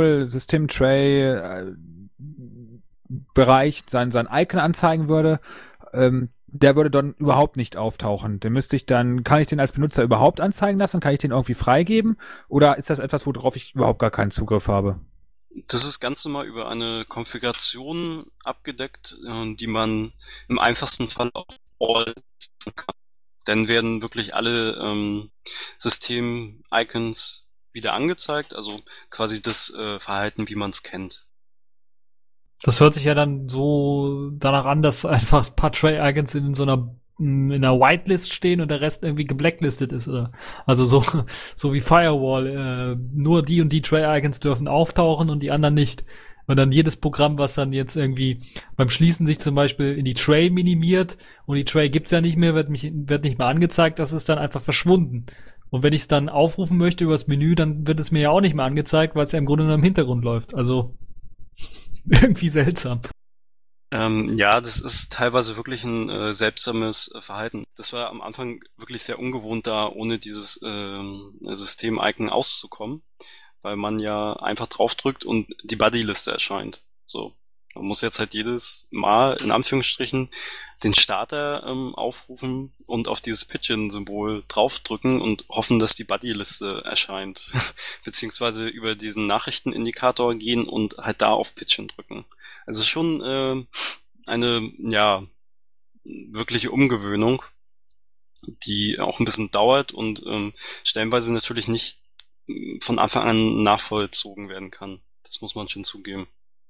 Symbol-System-Tray-Bereich sein Icon anzeigen würde. Der würde dann überhaupt nicht auftauchen. Kann ich den als Benutzer überhaupt anzeigen lassen? Kann ich den irgendwie freigeben? Oder ist das etwas, worauf ich überhaupt gar keinen Zugriff habe? Das ist ganz normal über eine Konfiguration abgedeckt, die man im einfachsten Fall auf All kann. Dann werden wirklich alle System-Icons wieder angezeigt, also quasi das Verhalten, wie man es kennt. Das hört sich ja dann so danach an, dass einfach ein paar Tray-Icons in einer Whitelist stehen und der Rest irgendwie geblacklistet ist, oder? Also so wie Firewall, nur die und die Tray-Icons dürfen auftauchen und die anderen nicht. Und dann jedes Programm, was dann jetzt irgendwie beim Schließen sich zum Beispiel in die Tray minimiert und die Tray gibt's ja nicht mehr, wird nicht mehr angezeigt, das ist dann einfach verschwunden. Und wenn ich es dann aufrufen möchte übers Menü, dann wird es mir ja auch nicht mehr angezeigt, weil es ja im Grunde nur im Hintergrund läuft. Also irgendwie seltsam. Ja, das ist teilweise wirklich ein seltsames Verhalten. Das war am Anfang wirklich sehr ungewohnt, da ohne dieses System-Icon auszukommen, weil man ja einfach draufdrückt und die Buddy-Liste erscheint. So, man muss jetzt halt jedes Mal in Anführungsstrichen den Starter aufrufen und auf dieses Pigeon-Symbol draufdrücken und hoffen, dass die Buddy-Liste erscheint. Beziehungsweise über diesen Nachrichtenindikator gehen und halt da auf Pigeon drücken. Also schon eine, ja, wirkliche Umgewöhnung, die auch ein bisschen dauert und stellenweise natürlich nicht von Anfang an nachvollzogen werden kann. Das muss man schon zugeben.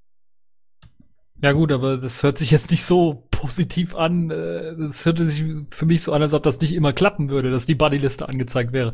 Ja gut, aber das hört sich jetzt nicht so positiv an. Das hörte sich für mich so an, als ob das nicht immer klappen würde, dass die Buddy-Liste angezeigt wäre.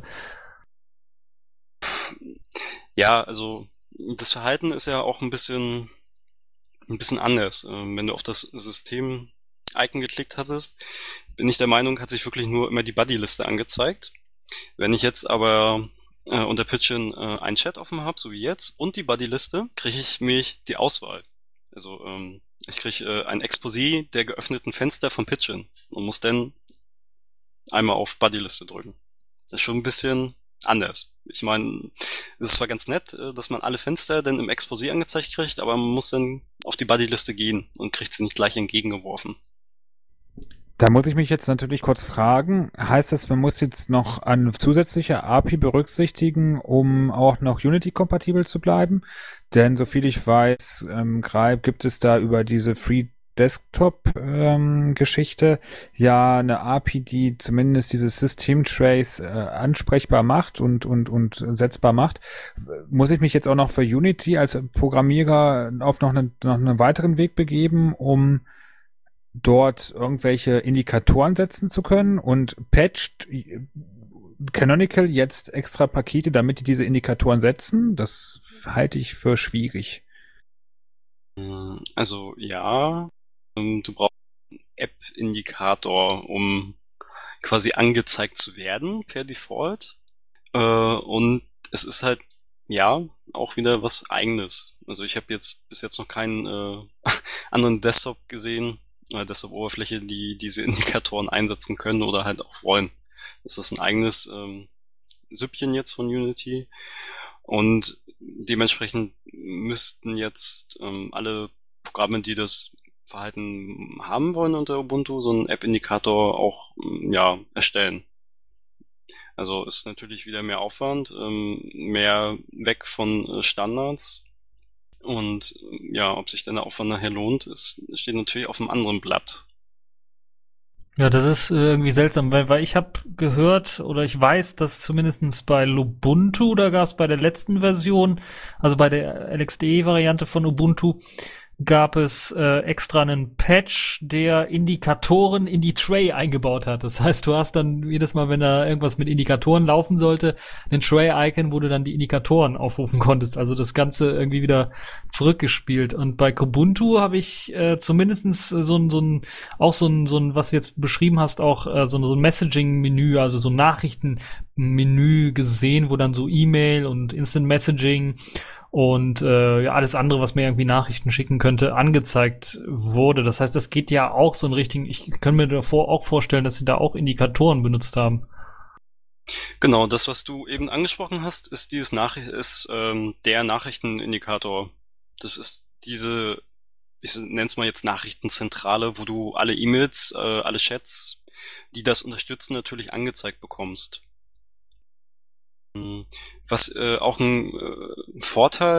Ja, also das Verhalten ist ja auch ein bisschen anders. Wenn du auf das System-Icon geklickt hattest, bin ich der Meinung, hat sich wirklich nur immer die Buddy-Liste angezeigt. Wenn ich jetzt aber unter Pigeon einen Chat offen habe, so wie jetzt, und die Buddy-Liste, kriege ich mich die Auswahl. Also ich kriege ein Exposé der geöffneten Fenster von Pigeon und muss dann einmal auf Buddy-Liste drücken. Das ist schon ein bisschen anders. Ich meine, es ist zwar ganz nett, dass man alle Fenster dann im Exposé angezeigt kriegt, aber man muss dann auf die Buddy-Liste gehen und kriegt sie nicht gleich entgegengeworfen. Da muss ich mich jetzt natürlich kurz fragen, heißt das, man muss jetzt noch eine zusätzliche API berücksichtigen, um auch noch Unity-kompatibel zu bleiben? Denn soviel ich weiß, gibt es da über diese Free Desktop-Geschichte ja eine API, die zumindest dieses System-Trace ansprechbar macht und setzbar macht. Muss ich mich jetzt auch noch für Unity als Programmierer auf noch einen weiteren Weg begeben, um dort irgendwelche Indikatoren setzen zu können, und patcht Canonical jetzt extra Pakete, damit die diese Indikatoren setzen? Das halte ich für schwierig. Also ja, du brauchst einen App-Indikator, um quasi angezeigt zu werden per Default. Und es ist halt, ja, auch wieder was Eigenes. Also ich habe jetzt bis jetzt noch keinen anderen Desktop gesehen, Desktop-Oberfläche, die diese Indikatoren einsetzen können oder halt auch wollen. Das ist ein eigenes Süppchen jetzt von Unity. Und dementsprechend müssten jetzt alle Programme, die das Verhalten haben wollen unter Ubuntu, so einen App-Indikator auch ja, erstellen. Also ist natürlich wieder mehr Aufwand, mehr weg von Standards. Und ja, ob sich dann der Aufwand nachher lohnt, steht natürlich auf einem anderen Blatt. Ja, das ist irgendwie seltsam, weil ich habe gehört oder ich weiß, dass zumindest bei Lubuntu, da gab es bei der letzten Version, also bei der LXDE-Variante von Ubuntu, gab es extra einen Patch, der Indikatoren in die Tray eingebaut hat. Das heißt, du hast dann jedes Mal, wenn da irgendwas mit Indikatoren laufen sollte, ein Tray-Icon, wo du dann die Indikatoren aufrufen konntest. Also das Ganze irgendwie wieder zurückgespielt. Und bei Kubuntu habe ich zumindest so ein, was du jetzt beschrieben hast, auch so ein Messaging-Menü, also so ein Nachrichtenmenü gesehen, wo dann so E-Mail und Instant Messaging und ja, alles andere, was mir irgendwie Nachrichten schicken könnte, angezeigt wurde. Das heißt, das geht ja auch so in Richtung, ich kann mir davor auch vorstellen, dass sie da auch Indikatoren benutzt haben. Genau, das, was du eben angesprochen hast, ist der Nachrichtenindikator. Das ist diese, ich nenne es mal jetzt Nachrichtenzentrale, wo du alle E-Mails, alle Chats, die das unterstützen, natürlich angezeigt bekommst. Was auch ein Vorteil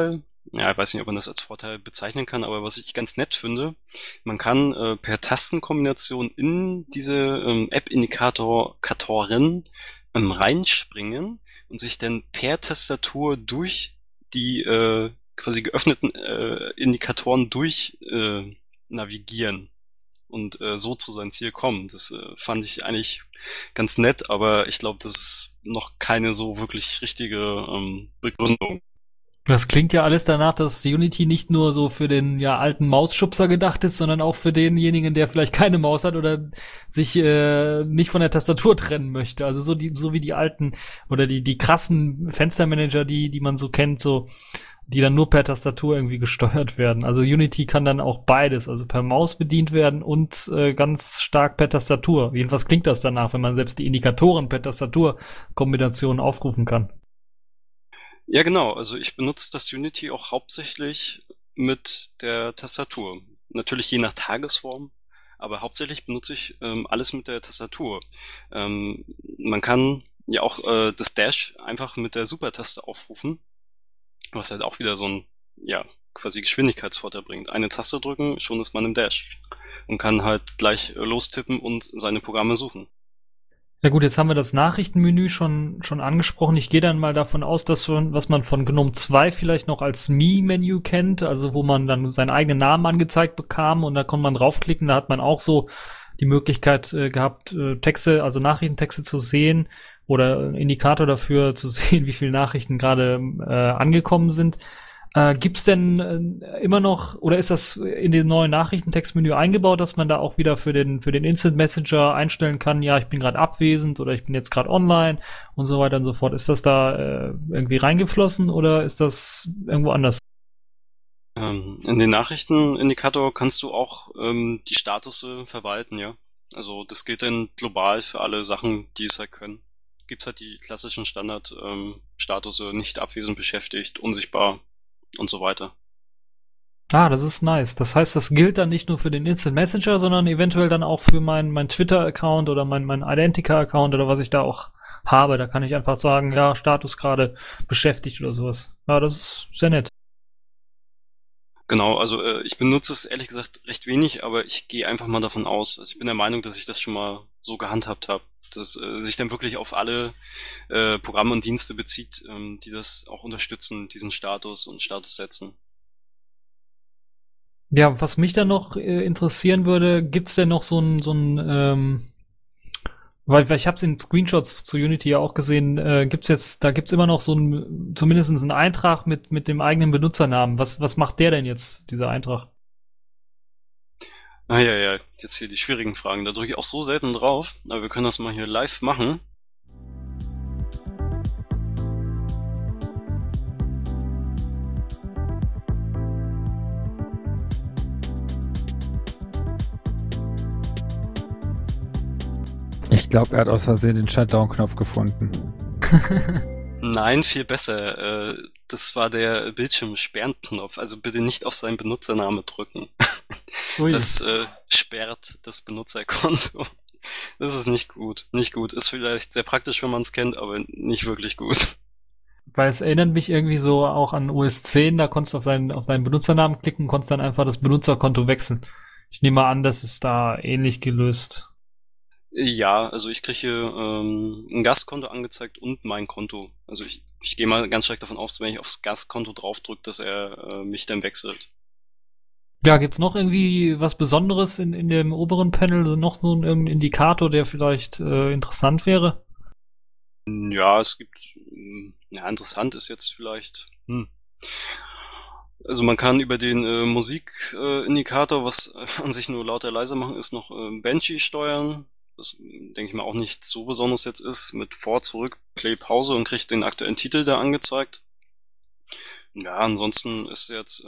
ja, ich weiß nicht, ob man das als Vorteil bezeichnen kann, aber was ich ganz nett finde, man kann per Tastenkombination in diese App-Indikatoren reinspringen und sich dann per Tastatur durch die quasi geöffneten Indikatoren durch navigieren und so zu seinem Ziel kommen. Das fand ich eigentlich ganz nett, aber ich glaube, das ist noch keine so wirklich richtige Begründung. Das klingt ja alles danach, dass Unity nicht nur so für den ja alten Mausschubser gedacht ist, sondern auch für denjenigen, der vielleicht keine Maus hat oder sich nicht von der Tastatur trennen möchte. Also so wie die alten oder die krassen Fenstermanager, die man so kennt, so die dann nur per Tastatur irgendwie gesteuert werden. Also Unity kann dann auch beides, also per Maus bedient werden und ganz stark per Tastatur. Jedenfalls klingt das danach, wenn man selbst die Indikatoren per Tastaturkombination aufrufen kann. Ja, genau. Also ich benutze das Unity auch hauptsächlich mit der Tastatur. Natürlich je nach Tagesform, aber hauptsächlich benutze ich alles mit der Tastatur. Man kann ja auch das Dash einfach mit der Super-Taste aufrufen, was halt auch wieder so ein, ja, quasi Geschwindigkeitsvorteil bringt. Eine Taste drücken, schon ist man im Dash und kann halt gleich lostippen und seine Programme suchen. Ja gut, jetzt haben wir das Nachrichtenmenü schon angesprochen. Ich gehe dann mal davon aus, dass was man von GNOME 2 vielleicht noch als Me-Menü kennt, also wo man dann seinen eigenen Namen angezeigt bekam und da konnte man draufklicken, da hat man auch so die Möglichkeit gehabt, Texte, also Nachrichtentexte zu sehen oder einen Indikator dafür zu sehen, wie viele Nachrichten gerade angekommen sind. Gibt's denn immer noch, oder ist das in dem neuen Nachrichtentextmenü eingebaut, dass man da auch wieder für den Instant Messenger einstellen kann, ja, ich bin gerade abwesend oder ich bin jetzt gerade online und so weiter und so fort. Ist das da irgendwie reingeflossen oder ist das irgendwo anders? In den Nachrichtenindikator kannst du auch die Statusse verwalten, ja. Also das gilt dann global für alle Sachen, die es halt können. Gibt's halt die klassischen Standard-Statusse, nicht abwesend, beschäftigt, unsichtbar und so weiter. Ah, das ist nice. Das heißt, das gilt dann nicht nur für den Instant Messenger, sondern eventuell dann auch für mein Twitter-Account oder mein Identica-Account oder was ich da auch habe. Da kann ich einfach sagen, ja, Status gerade beschäftigt oder sowas. Ja, das ist sehr nett. Genau, also ich benutze es ehrlich gesagt recht wenig, aber ich gehe einfach mal davon aus. Also ich bin der Meinung, dass ich das schon mal so gehandhabt habe, dass sich dann wirklich auf alle Programme und Dienste bezieht, die das auch unterstützen, diesen Status und Status setzen. Ja, was mich dann noch interessieren würde, gibt's denn noch so ein weil ich habe es in Screenshots zu Unity ja auch gesehen, da gibt's immer noch so zumindest einen Eintrag mit dem eigenen Benutzernamen. Was macht der denn jetzt, dieser Eintrag? Ah ja, jetzt hier die schwierigen Fragen. Da drücke ich auch so selten drauf, aber wir können das mal hier live machen. Ich glaube, er hat aus Versehen den Shutdown-Knopf gefunden. Nein, viel besser. Das war der Bildschirmsperrenknopf. Also bitte nicht auf seinen Benutzername drücken. Ui. Das sperrt das Benutzerkonto. Das ist nicht gut. Nicht gut. Ist vielleicht sehr praktisch, wenn man es kennt, aber nicht wirklich gut. Weil es erinnert mich irgendwie so auch an OS 10, da konntest du auf deinen Benutzernamen klicken, konntest dann einfach das Benutzerkonto wechseln. Ich nehme mal an, das ist da ähnlich gelöst. Ja, also ich kriege hier ein Gastkonto angezeigt und mein Konto. Also ich gehe mal ganz stark davon aus, wenn ich aufs Gastkonto draufdrücke, dass er mich dann wechselt. Ja, gibt's noch irgendwie was Besonderes in dem oberen Panel, also noch so irgendein Indikator, der vielleicht interessant wäre? Ja, es gibt, ja, interessant ist jetzt vielleicht, also man kann über den Musikindikator, was an sich nur lauter leiser machen ist, noch Banshee steuern. Das denke ich mal auch nicht so besonders jetzt ist, mit Vor, Zurück, Play, Pause und kriegt den aktuellen Titel da angezeigt. Ja, ansonsten ist jetzt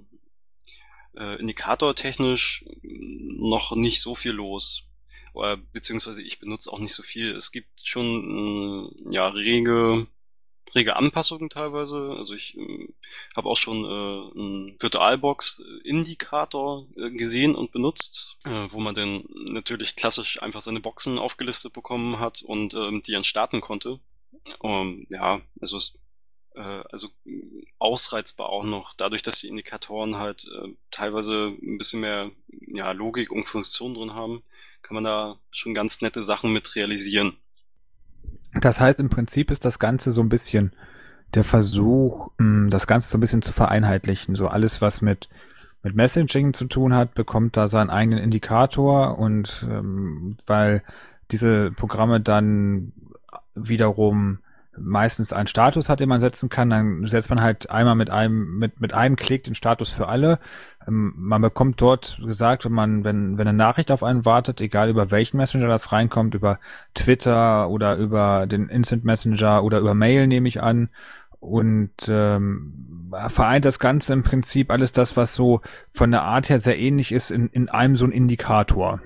indikatortechnisch noch nicht so viel los. Oder, beziehungsweise ich benutze auch nicht so viel. Es gibt schon ja rege Anpassungen teilweise. Also ich habe auch schon einen VirtualBox-Indikator gesehen und benutzt, wo man dann natürlich klassisch einfach seine Boxen aufgelistet bekommen hat und die dann starten konnte. Ja, also Also ausreizbar auch noch, dadurch, dass die Indikatoren halt teilweise ein bisschen mehr Logik und Funktion drin haben, kann man da schon ganz nette Sachen mit realisieren. Das heißt, im Prinzip ist das Ganze so ein bisschen der Versuch, das Ganze so ein bisschen zu vereinheitlichen. So alles, was mit Messaging zu tun hat, bekommt da seinen eigenen Indikator und weil diese Programme dann wiederum meistens einen Status hat, den man setzen kann, dann setzt man halt einmal mit einem Klick den Status für alle. Man bekommt dort gesagt, wenn eine Nachricht auf einen wartet, egal über welchen Messenger das reinkommt, über Twitter oder über den Instant Messenger oder über Mail, nehme ich an, und vereint das Ganze im Prinzip alles das, was so von der Art her sehr ähnlich ist, in einem so ein Indikator.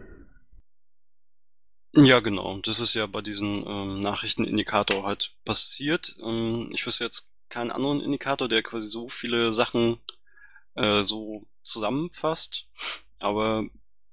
Ja, genau. Das ist ja bei diesem Nachrichtenindikator halt passiert. Ich wüsste jetzt keinen anderen Indikator, der quasi so viele Sachen so zusammenfasst. Aber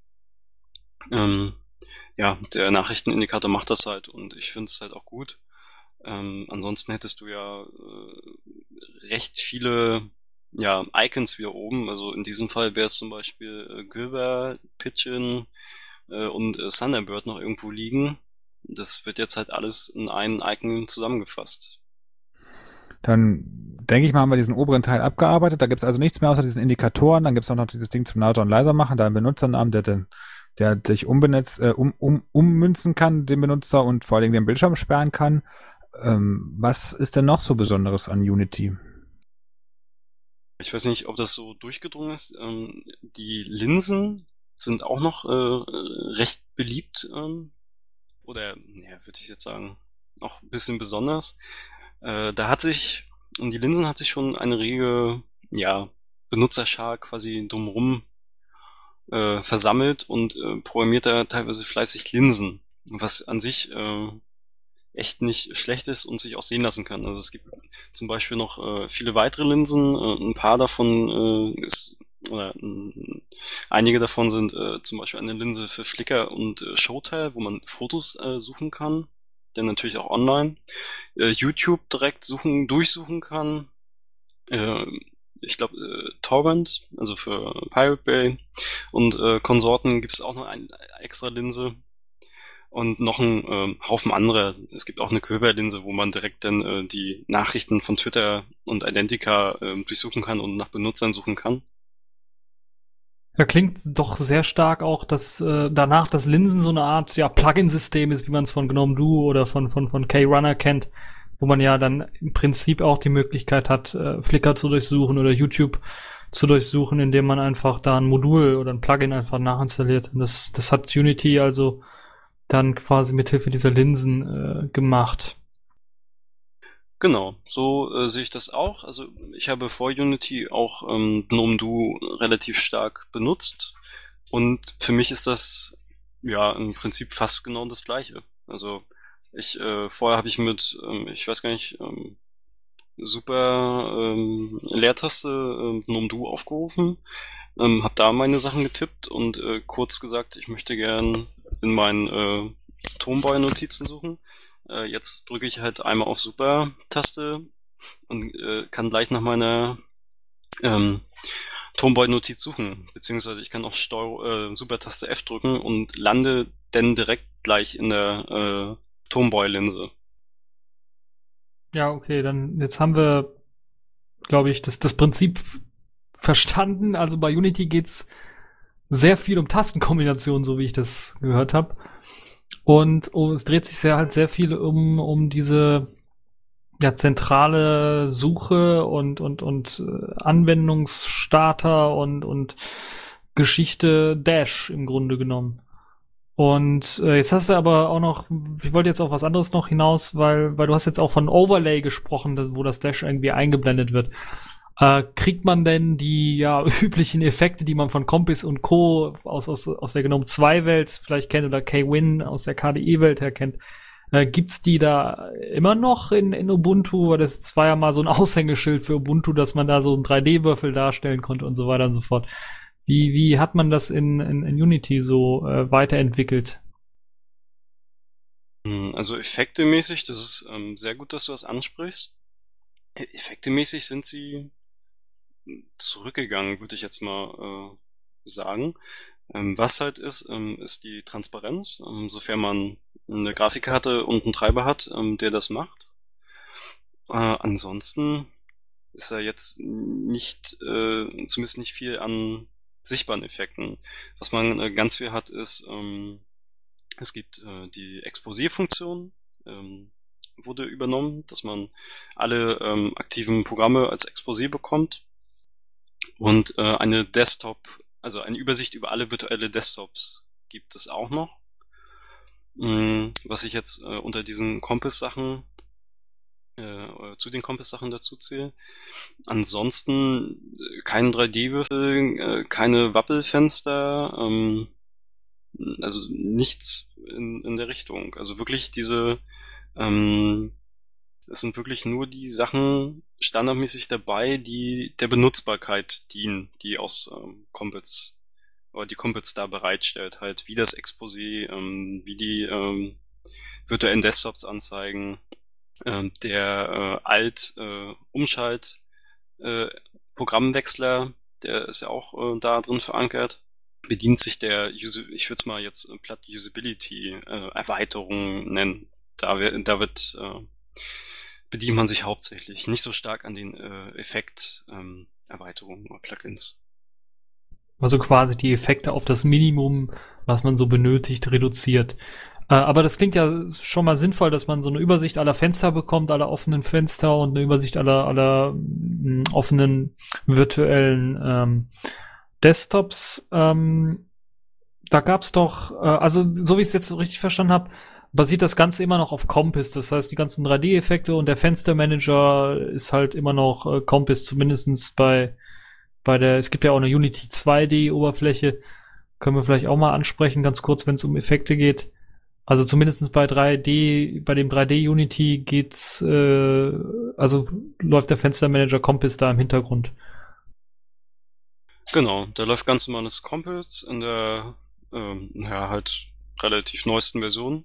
der Nachrichtenindikator macht das halt und ich finde es halt auch gut. Ansonsten hättest du ja recht viele Icons wieder oben. Also in diesem Fall wäre es zum Beispiel Gilbert, Pigeon und Thunderbird noch irgendwo liegen. Das wird jetzt halt alles in einen Icon zusammengefasst. Dann denke ich mal, haben wir diesen oberen Teil abgearbeitet. Da gibt es also nichts mehr außer diesen Indikatoren. Dann gibt es auch noch dieses Ding zum lauter und leiser machen, da einen Benutzernamen, der dich ummünzen kann, den Benutzer, und vor allen Dingen den Bildschirm sperren kann. Was ist denn noch so Besonderes an Unity? Ich weiß nicht, ob das so durchgedrungen ist. Die Linsen sind auch noch recht beliebt. Würde ich jetzt sagen, auch ein bisschen besonders. Um die Linsen hat sich schon eine rege Benutzerschar quasi drumherum versammelt und programmiert da teilweise fleißig Linsen, was an sich echt nicht schlecht ist und sich auch sehen lassen kann. Also es gibt zum Beispiel noch viele weitere Linsen, ein paar davon einige davon sind zum Beispiel eine Linse für Flickr und Showtile, wo man Fotos suchen kann, dann natürlich auch online. YouTube direkt durchsuchen kann. Ich glaube Torrent, also für Pirate Bay und Konsorten gibt es auch noch eine extra Linse. Und noch ein Haufen anderer. Es gibt auch eine Köber-Linse, wo man direkt dann die Nachrichten von Twitter und Identica durchsuchen kann und nach Benutzern suchen kann. Ja, klingt doch sehr stark auch, dass danach das Linsen so eine Art Plugin-System ist, wie man es von GNOME Duo oder von KRunner kennt, wo man ja dann im Prinzip auch die Möglichkeit hat, Flickr zu durchsuchen oder YouTube zu durchsuchen, indem man einfach da ein Modul oder ein Plugin einfach nachinstalliert. Und das hat Unity also dann quasi mit Hilfe dieser Linsen gemacht. Genau, so sehe ich das auch. Also ich habe vor Unity auch GNOME Duo relativ stark benutzt und für mich ist das im Prinzip fast genau das Gleiche. Also vorher habe ich mit, ich weiß gar nicht, super Leertaste GNOME Duo aufgerufen, habe da meine Sachen getippt und kurz gesagt, ich möchte gern in meinen Tomboy-Notizen suchen. Jetzt drücke ich halt einmal auf Super-Taste und kann gleich nach meiner Tomboy-Notiz suchen. Beziehungsweise ich kann auch Super-Taste F drücken und lande dann direkt gleich in der Tomboy-Linse. Ja, okay, dann jetzt haben wir, glaube ich, das Prinzip verstanden. Also bei Unity geht's sehr viel um Tastenkombinationen, so wie ich das gehört habe. Und es dreht sich sehr viel um diese zentrale Suche und Anwendungsstarter und Geschichte Dash im Grunde genommen. Und jetzt hast du aber auch noch, ich wollte jetzt auf was anderes noch hinaus, weil du hast jetzt auch von Overlay gesprochen, wo das Dash irgendwie eingeblendet wird. Kriegt man denn die üblichen Effekte, die man von Compiz und Co. aus der GNOME 2 Welt vielleicht kennt oder KWin aus der KDE-Welt her kennt, gibt's die da immer noch in Ubuntu? Weil das war ja mal so ein Aushängeschild für Ubuntu, dass man da so einen 3D-Würfel darstellen konnte und so weiter und so fort. Wie hat man das in Unity so weiterentwickelt? Also effektemäßig, das ist sehr gut, dass du das ansprichst. Effektemäßig sind sie zurückgegangen, würde ich jetzt mal sagen. Was halt ist die Transparenz. Sofern man eine Grafikkarte und einen Treiber hat, der das macht. Ansonsten ist da jetzt nicht, zumindest nicht viel an sichtbaren Effekten. Was man ganz viel hat, ist, es gibt die Exposé-Funktion, wurde übernommen, dass man alle aktiven Programme als Exposé bekommt und eine also eine Übersicht über alle virtuelle Desktops gibt es auch noch. Was ich jetzt unter diesen Compass-Sachen zu den Compass-Sachen dazu zähle. Ansonsten kein 3D-Würfel, keine Wappelfenster, also nichts in der Richtung. Also wirklich es sind wirklich nur die Sachen standardmäßig dabei, die der Benutzbarkeit dienen, die aus Compits oder die Compits da bereitstellt, halt wie das Exposé, wie die virtuellen Desktops anzeigen, der Alt-Umschalt Programmwechsler, der ist ja auch da drin verankert, bedient sich der, ich würde es mal jetzt platt Usability-Erweiterung nennen. Da bedient man sich hauptsächlich nicht so stark an den Effekt-Erweiterungen oder Plugins. Also quasi die Effekte auf das Minimum, was man so benötigt, reduziert. Aber das klingt ja schon mal sinnvoll, dass man so eine Übersicht aller Fenster bekommt, aller offenen Fenster und eine Übersicht aller offenen virtuellen Desktops. Da gab's doch, also so wie ich es jetzt richtig verstanden habe, basiert das Ganze immer noch auf Compass. Das heißt, die ganzen 3D-Effekte und der Fenstermanager ist halt immer noch Compass, zumindestens bei der, es gibt ja auch eine Unity 2D-Oberfläche, können wir vielleicht auch mal ansprechen, ganz kurz, wenn es um Effekte geht. Also zumindest bei dem 3D Unity geht's, also läuft der Fenstermanager Compass da im Hintergrund. Genau, da läuft ganz normales Compass in der halt relativ neuesten Version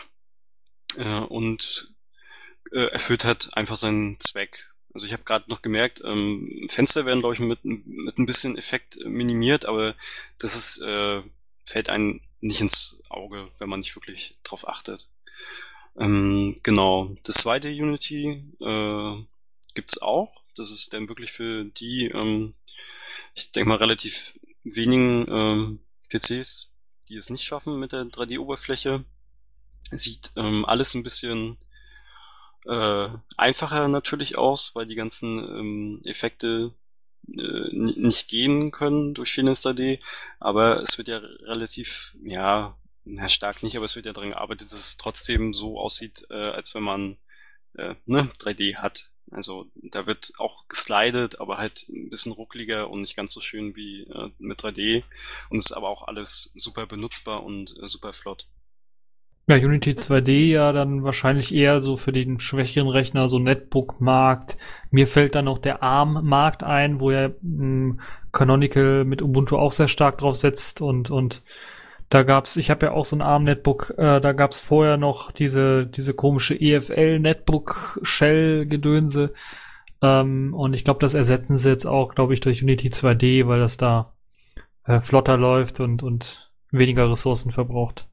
und erfüllt halt einfach seinen Zweck. Also ich habe gerade noch gemerkt, Fenster werden, glaube ich, mit ein bisschen Effekt minimiert, aber das ist, fällt einem nicht ins Auge, wenn man nicht wirklich drauf achtet. Genau, das zweite Unity gibt's auch. Das ist dann wirklich für die, ich denke mal, relativ wenigen PCs, die es nicht schaffen mit der 3D-Oberfläche. Sieht alles ein bisschen einfacher natürlich aus, weil die ganzen Effekte nicht gehen können durch Fehlende 3D, aber es wird ja relativ, ja, stark nicht, aber es wird ja daran gearbeitet, dass es trotzdem so aussieht, als wenn man 3D hat. Also da wird auch geslidet, aber halt ein bisschen ruckliger und nicht ganz so schön wie mit 3D. Und es ist aber auch alles super benutzbar und super flott. Ja, Unity 2D ja dann wahrscheinlich eher so für den schwächeren Rechner, so Netbook-Markt. Mir fällt dann noch der ARM-Markt ein, wo ja Canonical mit Ubuntu auch sehr stark drauf setzt und da gab's, ich habe ja auch so ein ARM-Netbook, da gab's vorher noch diese komische EFL-Netbook-Shell-Gedönse und ich glaube, das ersetzen sie jetzt auch, glaube ich, durch Unity 2D, weil das da flotter läuft und weniger Ressourcen verbraucht.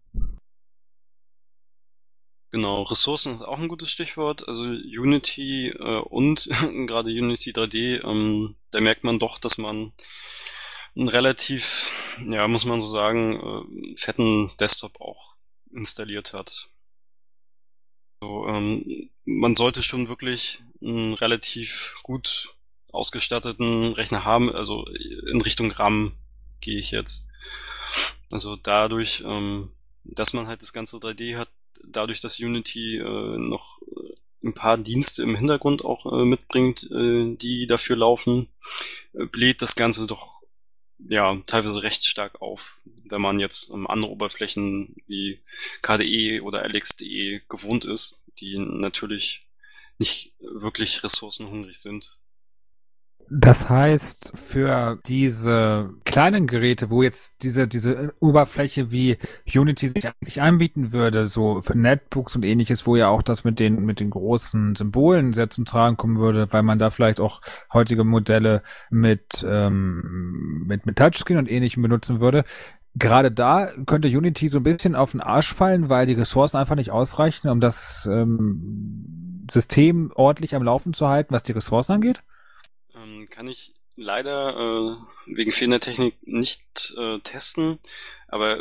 Genau, Ressourcen ist auch ein gutes Stichwort. Also Unity und gerade Unity 3D, da merkt man doch, dass man einen relativ, ja, muss man so sagen, fetten Desktop auch installiert hat. So, man sollte schon wirklich einen relativ gut ausgestatteten Rechner haben. Also in Richtung RAM gehe ich jetzt. Also dadurch, dass man halt das ganze 3D hat, dadurch, dass Unity noch ein paar Dienste im Hintergrund auch mitbringt, die dafür laufen, bläht das Ganze doch ja teilweise recht stark auf, wenn man jetzt andere Oberflächen wie KDE oder LXDE gewohnt ist, die natürlich nicht wirklich ressourcenhungrig sind. Das heißt, für diese kleinen Geräte, wo jetzt diese Oberfläche wie Unity sich eigentlich anbieten würde, so für Netbooks und ähnliches, wo ja auch das mit den großen Symbolen sehr zum Tragen kommen würde, weil man da vielleicht auch heutige Modelle mit Touchscreen und ähnlichem benutzen würde. Gerade da könnte Unity so ein bisschen auf den Arsch fallen, weil die Ressourcen einfach nicht ausreichen, um das System ordentlich am Laufen zu halten, was die Ressourcen angeht. Kann ich leider wegen fehlender Technik nicht testen, aber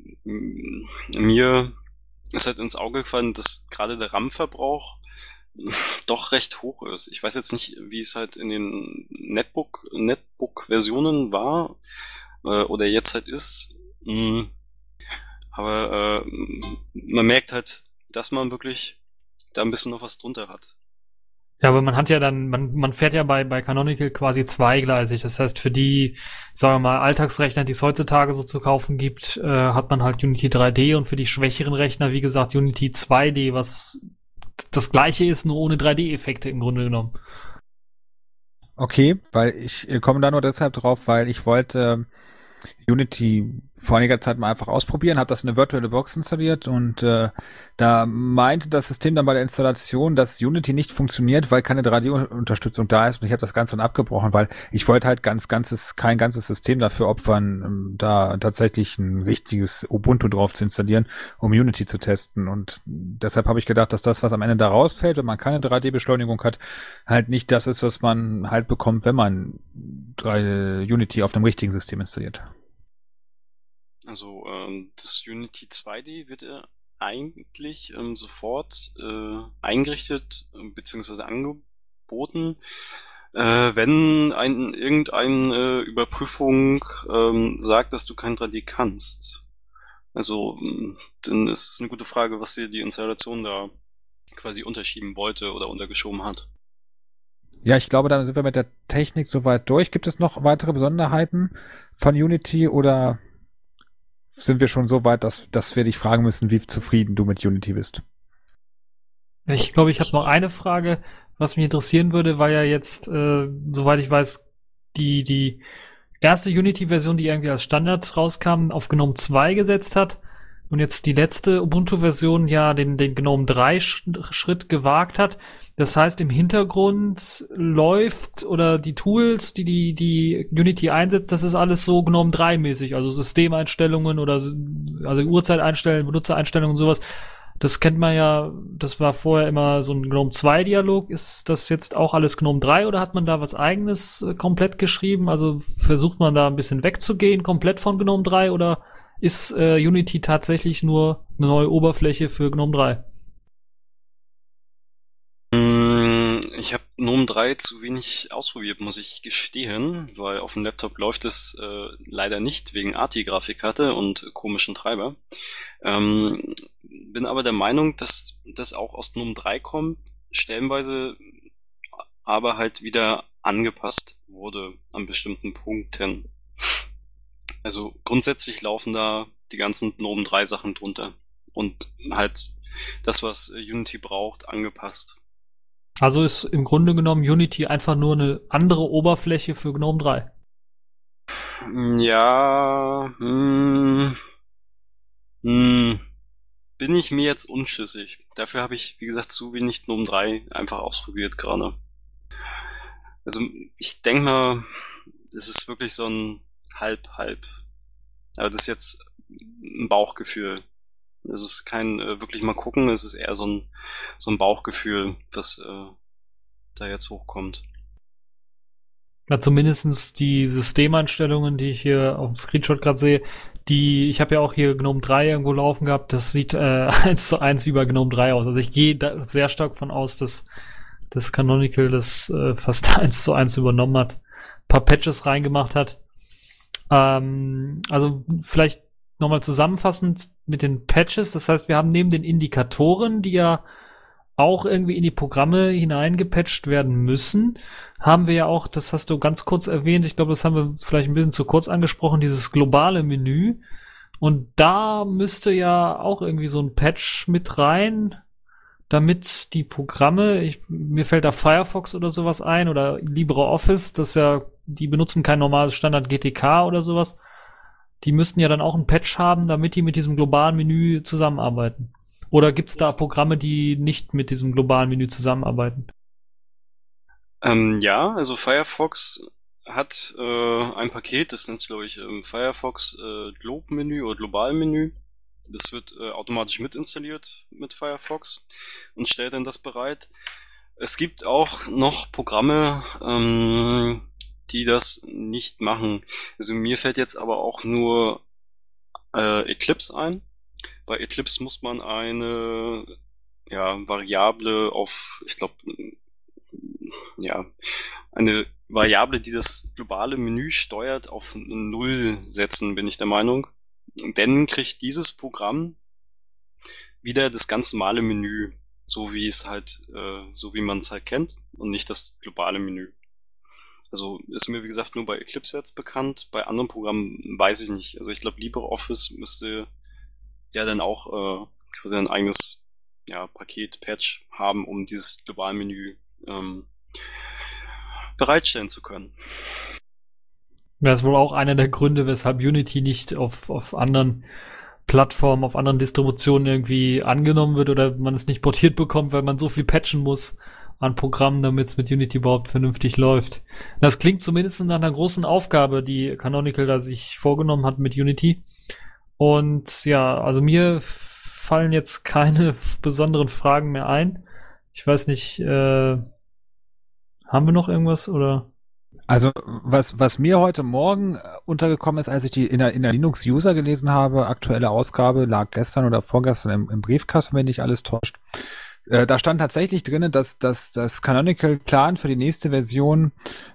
mir ist halt ins Auge gefallen, dass gerade der RAM-Verbrauch doch recht hoch ist. Ich weiß jetzt nicht, wie es halt in den Netbook-Versionen war oder jetzt halt ist, aber man merkt halt, dass man wirklich da ein bisschen noch was drunter hat. Ja, aber man hat ja dann, man fährt ja bei Canonical quasi zweigleisig. Das heißt, für die, sagen wir mal, Alltagsrechner, die es heutzutage so zu kaufen gibt, hat man halt Unity 3D und für die schwächeren Rechner, wie gesagt, Unity 2D, was das gleiche ist, nur ohne 3D-Effekte im Grunde genommen. Okay, weil ich komme da nur deshalb drauf, weil ich wollte Unity vor einiger Zeit mal einfach ausprobieren, habe das in eine virtuelle Box installiert und da meinte das System dann bei der Installation, dass Unity nicht funktioniert, weil keine 3D-Unterstützung da ist und ich habe das Ganze dann abgebrochen, weil ich wollte halt kein ganzes System dafür opfern, da tatsächlich ein richtiges Ubuntu drauf zu installieren, um Unity zu testen und deshalb habe ich gedacht, dass das, was am Ende da rausfällt, wenn man keine 3D-Beschleunigung hat, halt nicht das ist, was man halt bekommt, wenn man Unity auf einem richtigen System installiert. Also das Unity 2D wird eigentlich sofort eingerichtet bzw. angeboten, wenn irgendeine Überprüfung sagt, dass du kein 3D kannst. Also dann ist es eine gute Frage, was dir die Installation da quasi unterschieben wollte oder untergeschoben hat. Ja, ich glaube, dann sind wir mit der Technik soweit durch. Gibt es noch weitere Besonderheiten von Unity oder sind wir schon so weit, dass wir dich fragen müssen, wie zufrieden du mit Unity bist? Ich glaube, ich habe noch eine Frage, was mich interessieren würde, weil ja jetzt, soweit ich weiß, die erste Unity-Version, die irgendwie als Standard rauskam, auf GNOME 2 gesetzt hat und jetzt die letzte Ubuntu-Version ja den GNOME 3 Schritt gewagt hat. Das heißt, im Hintergrund läuft oder die Tools, die Unity einsetzt, das ist alles so GNOME 3-mäßig, also Systemeinstellungen oder also Uhrzeit einstellen, Benutzereinstellungen und sowas. Das kennt man ja, das war vorher immer so ein GNOME 2-Dialog. Ist das jetzt auch alles GNOME 3 oder hat man da was Eigenes komplett geschrieben? Also versucht man da ein bisschen wegzugehen, komplett von GNOME 3 oder ist Unity tatsächlich nur eine neue Oberfläche für GNOME 3? Ich habe GNOME 3 zu wenig ausprobiert, muss ich gestehen, weil auf dem Laptop läuft es leider nicht wegen ATI-Grafikkarte und komischen Treiber. Bin aber der Meinung, dass das auch aus GNOME 3 kommt, stellenweise aber halt wieder angepasst wurde an bestimmten Punkten. Also grundsätzlich laufen da die ganzen GNOME 3 Sachen drunter und halt das, was Unity braucht, angepasst. Also ist im Grunde genommen Unity einfach nur eine andere Oberfläche für GNOME 3. Ja, bin ich mir jetzt unschlüssig. Dafür habe ich, wie gesagt, zu wenig GNOME 3 einfach ausprobiert gerade. Also ich denke mal, es ist wirklich so ein Halb-Halb. Aber das ist jetzt ein Bauchgefühl. Es ist kein wirklich mal gucken, es ist eher so ein Bauchgefühl, was da jetzt hochkommt. Ja, zumindest die Systemeinstellungen, die ich hier auf dem Screenshot gerade sehe, ich habe ja auch hier GNOME 3 irgendwo laufen gehabt, das sieht 1:1 wie bei GNOME 3 aus. Also ich gehe da sehr stark von aus, dass das Canonical das fast 1:1 übernommen hat, ein paar Patches reingemacht hat. Also vielleicht nochmal zusammenfassend mit den Patches, das heißt, wir haben neben den Indikatoren, die ja auch irgendwie in die Programme hineingepatcht werden müssen, haben wir ja auch, das hast du ganz kurz erwähnt, ich glaube, das haben wir vielleicht ein bisschen zu kurz angesprochen, dieses globale Menü. Und da müsste ja auch irgendwie so ein Patch mit rein, damit die Programme, mir fällt da Firefox oder sowas ein oder LibreOffice, die benutzen kein normales Standard GTK oder sowas. Die müssten ja dann auch ein Patch haben, damit die mit diesem globalen Menü zusammenarbeiten. Oder gibt es da Programme, die nicht mit diesem globalen Menü zusammenarbeiten? Ja, also Firefox hat ein Paket, das nennt sich, glaube ich, Firefox Globe-Menü oder Globalmenü. Das wird automatisch mitinstalliert mit Firefox und stellt dann das bereit. Es gibt auch noch Programme, die das nicht machen. Also mir fällt jetzt aber auch nur Eclipse ein. Bei Eclipse muss man eine Variable auf, ich glaube, eine Variable, die das globale Menü steuert, auf 0 setzen, bin ich der Meinung. Denn kriegt dieses Programm wieder das ganz normale Menü, so wie man es halt kennt und nicht das globale Menü. Also ist mir, wie gesagt, nur bei Eclipse jetzt bekannt. Bei anderen Programmen weiß ich nicht. Also ich glaube, LibreOffice müsste ja dann auch quasi ein eigenes Paket, Patch haben, um dieses globale Menü bereitstellen zu können. Das ist wohl auch einer der Gründe, weshalb Unity nicht auf anderen Plattformen, auf anderen Distributionen irgendwie angenommen wird oder man es nicht portiert bekommt, weil man so viel patchen muss an Programmen, damit es mit Unity überhaupt vernünftig läuft. Das klingt zumindest nach einer großen Aufgabe, die Canonical da sich vorgenommen hat mit Unity. Und ja, also mir fallen jetzt keine besonderen Fragen mehr ein. Ich weiß nicht, haben wir noch irgendwas oder? Also was mir heute Morgen untergekommen ist, als ich die in der Linux-User gelesen habe, aktuelle Ausgabe, lag gestern oder vorgestern im Briefkasten, wenn nicht alles täuscht. Da stand tatsächlich drin, dass das Canonical plant für die nächste Version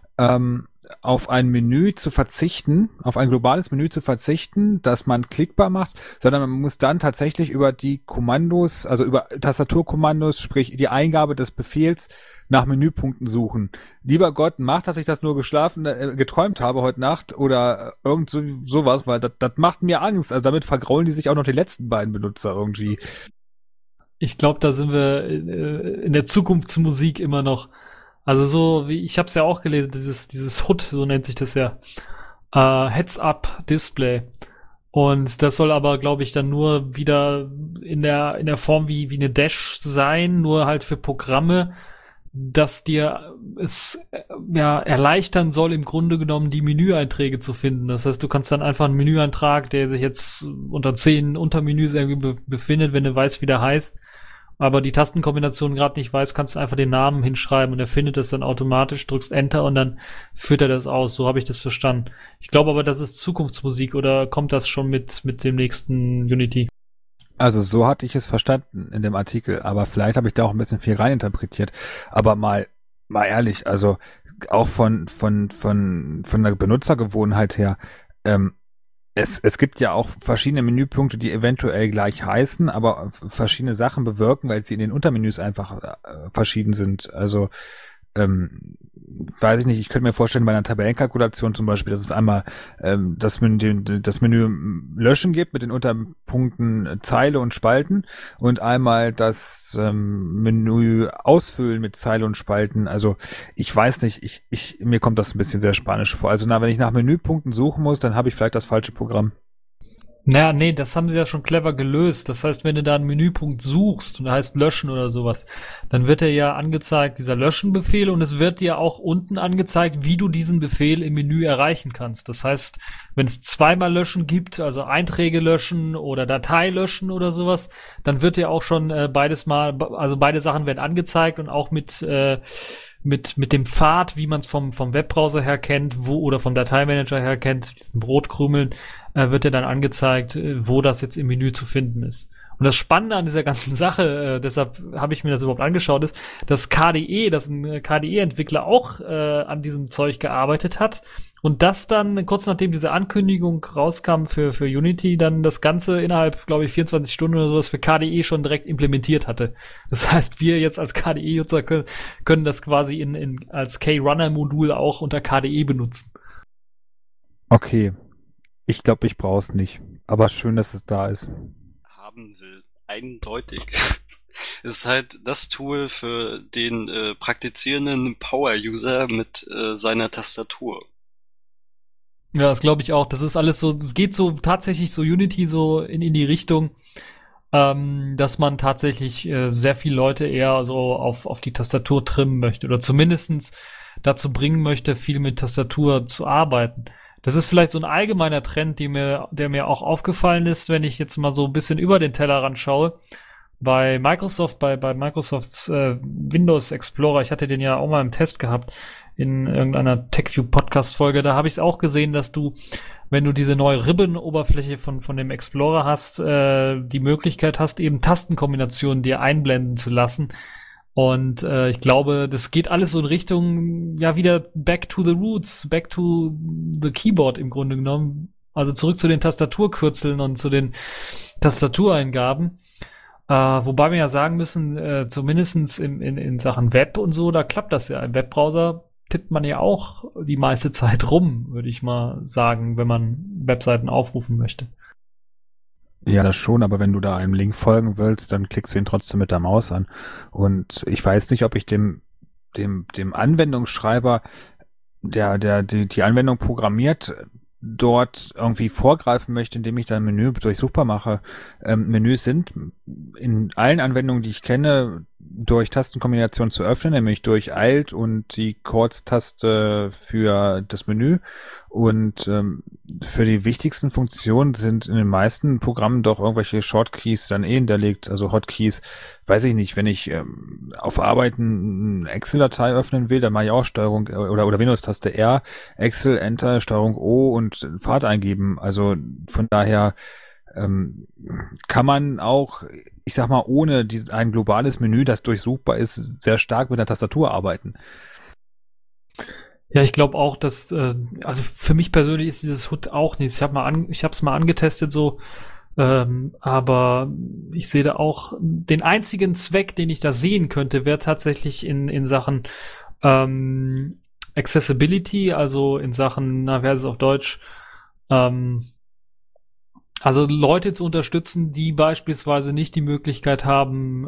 auf ein Menü zu verzichten, auf ein globales Menü zu verzichten, das man klickbar macht, sondern man muss dann tatsächlich über die Kommandos, also über Tastaturkommandos, sprich die Eingabe des Befehls nach Menüpunkten suchen. Lieber Gott, macht, dass ich das nur geträumt habe heute Nacht oder irgend sowas, weil das macht mir Angst. Also damit vergraulen die sich auch noch die letzten beiden Benutzer irgendwie. Ich glaube, da sind wir in der Zukunftsmusik immer noch. Also so wie ich habe es ja auch gelesen, dieses HUD, so nennt sich das ja, Heads-Up-Display. Und das soll aber, glaube ich, dann nur wieder in der Form wie eine Dash sein, nur halt für Programme, dass dir es erleichtern soll, im Grunde genommen die Menüeinträge zu finden. Das heißt, du kannst dann einfach einen Menüeintrag, der sich jetzt unter 10 Untermenüs irgendwie befindet, wenn du weißt, wie der heißt, aber die Tastenkombination gerade nicht weiß, kannst du einfach den Namen hinschreiben und er findet das dann automatisch, drückst Enter und dann führt er das aus. So habe ich das verstanden. Ich glaube aber, das ist Zukunftsmusik oder kommt das schon mit dem nächsten Unity? Also so hatte ich es verstanden in dem Artikel, aber vielleicht habe ich da auch ein bisschen viel reininterpretiert. Aber mal ehrlich, also auch von der Benutzergewohnheit her, es gibt ja auch verschiedene Menüpunkte, die eventuell gleich heißen, aber verschiedene Sachen bewirken, weil sie in den Untermenüs einfach verschieden sind. Also weiß ich nicht, ich könnte mir vorstellen, bei einer Tabellenkalkulation zum Beispiel, dass es einmal das Menü Löschen gibt mit den Unterpunkten Zeile und Spalten und einmal das Menü Ausfüllen mit Zeile und Spalten. Also ich weiß nicht, mir kommt das ein bisschen sehr spanisch vor. Also wenn ich nach Menüpunkten suchen muss, dann habe ich vielleicht das falsche Programm. Naja, nee, das haben sie ja schon clever gelöst. Das heißt, wenn du da einen Menüpunkt suchst und da heißt Löschen oder sowas, dann wird dir ja angezeigt, dieser Löschen-Befehl, und es wird dir auch unten angezeigt, wie du diesen Befehl im Menü erreichen kannst. Das heißt, wenn es zweimal Löschen gibt, also Einträge löschen oder Datei löschen oder sowas, dann wird dir auch schon beide Sachen werden angezeigt und auch mit dem Pfad, wie man es vom Webbrowser her kennt, oder vom Dateimanager her kennt, diesen Brotkrümeln, wird dir dann angezeigt, wo das jetzt im Menü zu finden ist. Und das Spannende an dieser ganzen Sache, deshalb habe ich mir das überhaupt angeschaut, ist, dass ein KDE-Entwickler auch an diesem Zeug gearbeitet hat und das dann, kurz nachdem diese Ankündigung rauskam für Unity, dann das Ganze innerhalb, glaube ich, 24 Stunden oder sowas für KDE schon direkt implementiert hatte. Das heißt, wir jetzt als KDE-User können das quasi als K-Runner-Modul auch unter KDE benutzen. Okay. Ich glaube, ich brauche es nicht. Aber schön, dass es da ist. Haben will. Eindeutig. Es ist halt das Tool für den praktizierenden Power-User mit seiner Tastatur. Ja, das glaube ich auch. Das ist alles so, es geht so tatsächlich so Unity so in die Richtung, dass man tatsächlich sehr viele Leute eher so auf die Tastatur trimmen möchte oder zumindestens dazu bringen möchte, viel mit Tastatur zu arbeiten. Das ist vielleicht so ein allgemeiner Trend, der mir auch aufgefallen ist, wenn ich jetzt mal so ein bisschen über den Tellerrand schaue. Bei Microsoft, bei Microsofts Windows Explorer, ich hatte den ja auch mal im Test gehabt in irgendeiner TechView-Podcast-Folge, da habe ich es auch gesehen, dass du, wenn du diese neue Ribbon-Oberfläche von dem Explorer hast, die Möglichkeit hast, eben Tastenkombinationen dir einblenden zu lassen. Und ich glaube, das geht alles so in Richtung, ja, wieder back to the roots, back to the keyboard im Grunde genommen. Also zurück zu den Tastaturkürzeln und zu den Tastatureingaben. Wobei wir ja sagen müssen, zumindest in Sachen Web und so, da klappt das ja. Im Webbrowser tippt man ja auch die meiste Zeit rum, würde ich mal sagen, wenn man Webseiten aufrufen möchte. Ja, das schon, aber wenn du da einem Link folgen willst, dann klickst du ihn trotzdem mit der Maus an. Und ich weiß nicht, ob ich dem Anwendungsschreiber, die Anwendung programmiert, dort irgendwie vorgreifen möchte, indem ich dann ein Menü durchsuchbar mache. Menüs sind in allen Anwendungen, die ich kenne, durch Tastenkombination zu öffnen, nämlich durch Alt und die Kurztaste für das Menü. Und für die wichtigsten Funktionen sind in den meisten Programmen doch irgendwelche Shortkeys dann hinterlegt, also Hotkeys. Weiß ich nicht, wenn ich auf Arbeiten eine Excel-Datei öffnen will, dann mache ich auch Steuerung oder Windows-Taste R, Excel, Enter, Steuerung O und Pfad eingeben. Also von daher kann man auch, ich sag mal, ohne ein globales Menü, das durchsuchbar ist, sehr stark mit der Tastatur arbeiten. Ja, ich glaube auch, dass, also für mich persönlich ist dieses HUD auch nichts. Ich habe es mal angetestet so, aber ich sehe da auch den einzigen Zweck, den ich da sehen könnte, wäre tatsächlich in Sachen Accessibility, also in Sachen, na, wer ist es auf Deutsch, also Leute zu unterstützen, die beispielsweise nicht die Möglichkeit haben,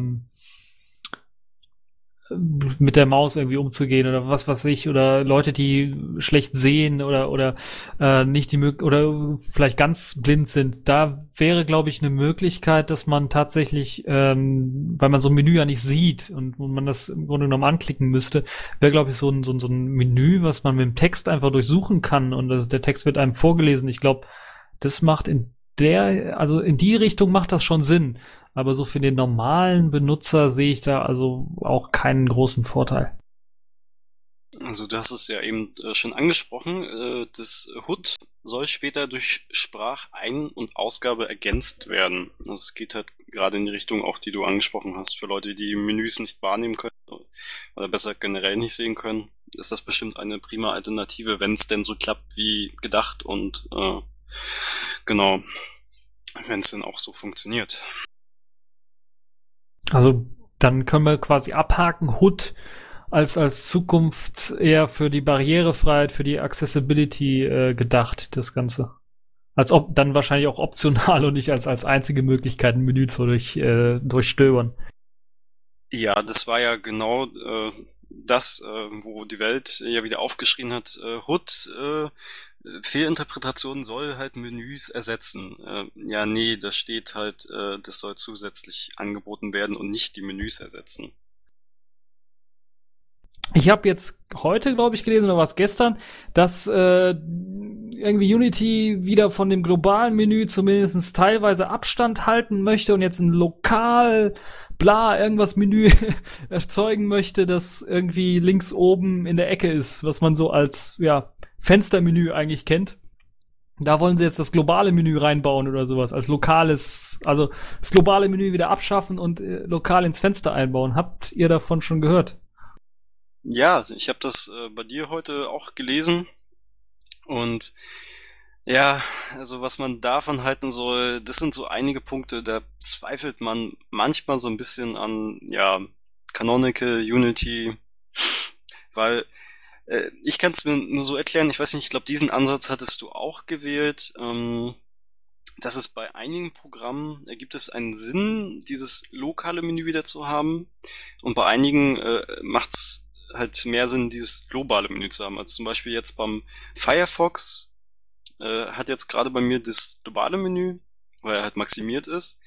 mit der Maus irgendwie umzugehen oder was weiß ich, oder Leute, die schlecht sehen oder nicht die Möglichkeit oder vielleicht ganz blind sind. Da wäre, glaube ich, eine Möglichkeit, dass man tatsächlich, weil man so ein Menü ja nicht sieht und man das im Grunde genommen anklicken müsste, wäre, glaube ich, so ein Menü, was man mit dem Text einfach durchsuchen kann und der Text wird einem vorgelesen. Ich glaube, das macht also in die Richtung macht das schon Sinn. Aber so für den normalen Benutzer sehe ich da also auch keinen großen Vorteil. Also du hast es ja eben schon angesprochen, das HUD soll später durch Sprachein- und Ausgabe ergänzt werden. Das geht halt gerade in die Richtung auch, die du angesprochen hast. Für Leute, die Menüs nicht wahrnehmen können oder besser generell nicht sehen können, ist das bestimmt eine prima Alternative, wenn es denn so klappt wie gedacht und genau, wenn es denn auch so funktioniert. Also dann können wir quasi abhaken, HUD als Zukunft eher für die Barrierefreiheit, für die Accessibility gedacht, das Ganze. Als ob dann wahrscheinlich auch optional und nicht als einzige Möglichkeit, ein Menü zu durchstöbern. Ja, das war ja genau das, wo die Welt ja wieder aufgeschrien hat, HUD, Fehlinterpretation soll halt Menüs ersetzen. Ja, nee, da steht halt, das soll zusätzlich angeboten werden und nicht die Menüs ersetzen. Ich habe jetzt heute, glaube ich, gelesen, oder was gestern, dass irgendwie Unity wieder von dem globalen Menü zumindest teilweise Abstand halten möchte und jetzt ein lokal irgendwas Menü erzeugen möchte, das irgendwie links oben in der Ecke ist, was man so als Fenstermenü eigentlich kennt. Da wollen sie jetzt das globale Menü reinbauen oder sowas, als lokales, also das globale Menü wieder abschaffen und lokal ins Fenster einbauen. Habt ihr davon schon gehört? Ja, ich habe das bei dir heute auch gelesen und ja, also was man davon halten soll, das sind so einige Punkte, da zweifelt man manchmal so ein bisschen an, ja, Canonical, Unity, weil ich kann es mir nur so erklären, ich weiß nicht, ich glaube, diesen Ansatz hattest du auch gewählt, dass es bei einigen Programmen ergibt es einen Sinn, dieses lokale Menü wieder zu haben, und bei einigen macht es halt mehr Sinn, dieses globale Menü zu haben. Also zum Beispiel jetzt beim Firefox hat jetzt gerade bei mir das globale Menü, weil er halt maximiert ist.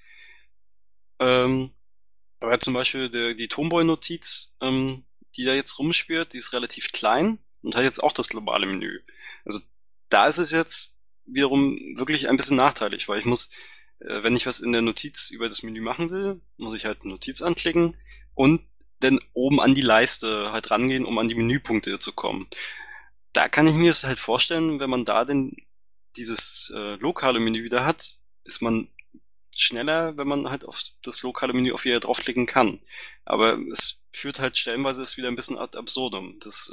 Aber zum Beispiel die Tomboy-Notiz, die da jetzt rumschwirrt, die ist relativ klein und hat jetzt auch das globale Menü. Also da ist es jetzt wiederum wirklich ein bisschen nachteilig, weil ich muss, wenn ich was in der Notiz über das Menü machen will, muss ich halt eine Notiz anklicken und dann oben an die Leiste halt rangehen, um an die Menüpunkte zu kommen. Da kann ich mir das halt vorstellen, wenn man da denn dieses lokale Menü wieder hat, ist man schneller, wenn man halt auf das lokale Menü auf wieder draufklicken kann. Aber es führt halt stellenweise es wieder ein bisschen ad absurdum. Das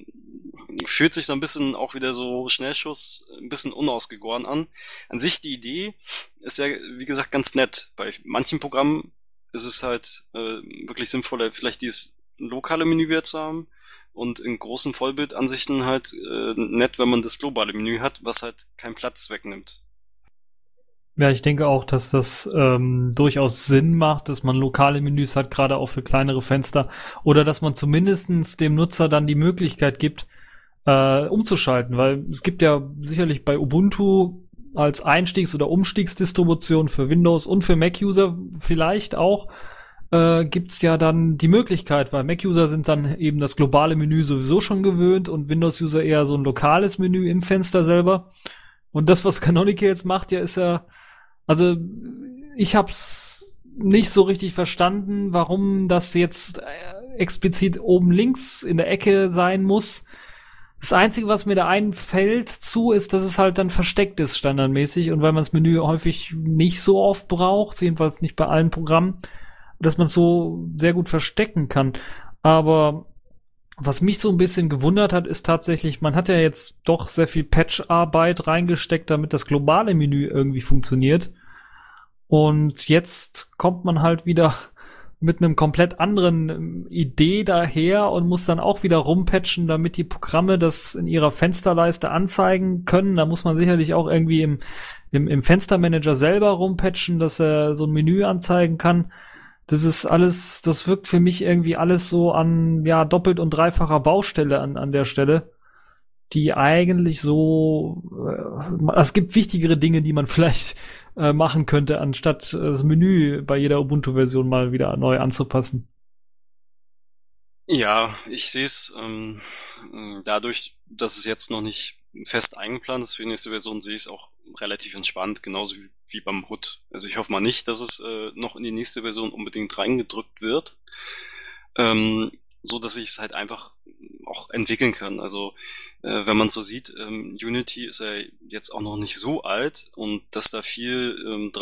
fühlt sich so ein bisschen auch wieder so Schnellschuss, ein bisschen unausgegoren an. An sich die Idee ist ja, wie gesagt, ganz nett. Bei manchen Programmen ist es halt wirklich sinnvoller, vielleicht dieses lokale Menü wieder zu haben, und in großen Vollbildansichten halt nett, wenn man das globale Menü hat, was halt keinen Platz wegnimmt. Ja, ich denke auch, dass das durchaus Sinn macht, dass man lokale Menüs hat, gerade auch für kleinere Fenster, oder dass man zumindestens dem Nutzer dann die Möglichkeit gibt, umzuschalten, weil es gibt ja sicherlich bei Ubuntu als Einstiegs- oder Umstiegsdistribution für Windows und für Mac-User vielleicht auch, gibt's ja dann die Möglichkeit, weil Mac-User sind dann eben das globale Menü sowieso schon gewöhnt und Windows-User eher so ein lokales Menü im Fenster selber. Und das, was Canonical jetzt macht, ja, ist ja, also ich hab's nicht so richtig verstanden, warum das jetzt explizit oben links in der Ecke sein muss. Das Einzige, was mir da einfällt zu, ist, dass es halt dann versteckt ist standardmäßig, und weil man das Menü häufig nicht so oft braucht, jedenfalls nicht bei allen Programmen, dass man es so sehr gut verstecken kann. Aber was mich so ein bisschen gewundert hat, ist tatsächlich, man hat ja jetzt doch sehr viel Patch-Arbeit reingesteckt, damit das globale Menü irgendwie funktioniert. Und jetzt kommt man halt wieder mit einem komplett anderen Idee daher und muss dann auch wieder rumpatchen, damit die Programme das in ihrer Fensterleiste anzeigen können. Da muss man sicherlich auch irgendwie im Fenstermanager selber rumpatchen, dass er so ein Menü anzeigen kann. Das ist alles, das wirkt für mich irgendwie alles so an, ja, doppelt und dreifacher Baustelle an der Stelle, die eigentlich so, es gibt wichtigere Dinge, die man vielleicht machen könnte, anstatt das Menü bei jeder Ubuntu-Version mal wieder neu anzupassen. Ja, ich sehe es dadurch, dass es jetzt noch nicht fest eingeplant ist für die nächste Version, sehe ich es auch relativ entspannt, genauso wie beim HUD. Also ich hoffe mal nicht, dass es noch in die nächste Version unbedingt reingedrückt wird, so dass ich es halt einfach auch entwickeln kann. Also wenn man so sieht, Unity ist ja jetzt auch noch nicht so alt, und dass da viel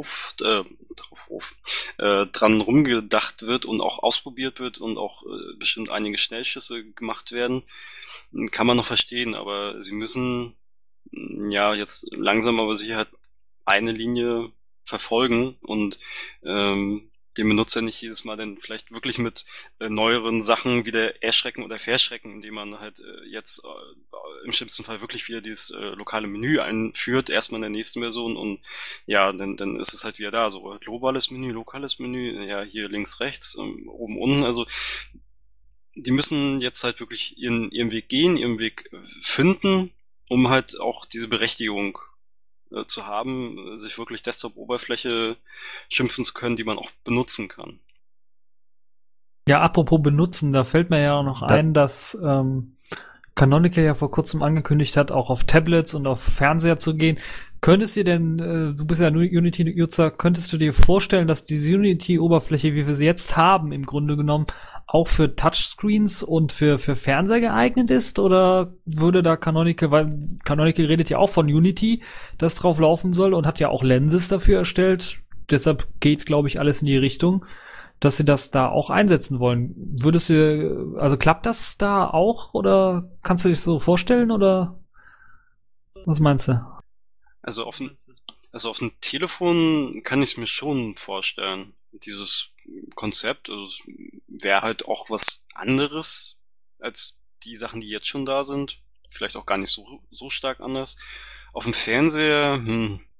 dran rumgedacht wird und auch ausprobiert wird und auch bestimmt einige Schnellschüsse gemacht werden, kann man noch verstehen, aber sie müssen ja jetzt langsam aber sicher halt eine Linie verfolgen und den Benutzer nicht jedes Mal dann vielleicht wirklich mit neueren Sachen wieder erschrecken oder verschrecken, indem man halt jetzt im schlimmsten Fall wirklich wieder dieses lokale Menü einführt, erstmal in der nächsten Version, und ja, dann ist es halt wieder da, so globales Menü, lokales Menü, ja, hier links, rechts, oben, unten, also die müssen jetzt halt wirklich ihren Weg gehen, ihren Weg finden, um halt auch diese Berechtigung zu haben, sich wirklich Desktop-Oberfläche schimpfen zu können, die man auch benutzen kann. Ja, apropos benutzen, da fällt mir ja auch noch ein, dass Canonical ja vor kurzem angekündigt hat, auch auf Tablets und auf Fernseher zu gehen. Könntest du denn, du bist ja Unity-Nutzer, könntest du dir vorstellen, dass diese Unity-Oberfläche, wie wir sie jetzt haben, im Grunde genommen auch für Touchscreens und für Fernseher geeignet ist? Oder würde da Canonical, weil Canonical redet ja auch von Unity, das drauf laufen soll, und hat ja auch Lenses dafür erstellt. Deshalb geht, glaube ich, alles in die Richtung, dass sie das da auch einsetzen wollen. Würdest du, also klappt das da auch, oder kannst du dich so vorstellen, oder was meinst du? Also auf dem Telefon kann ich es mir schon vorstellen, dieses Konzept. Also es wäre halt auch was anderes als die Sachen, die jetzt schon da sind. Vielleicht auch gar nicht so stark anders. Auf dem Fernseher,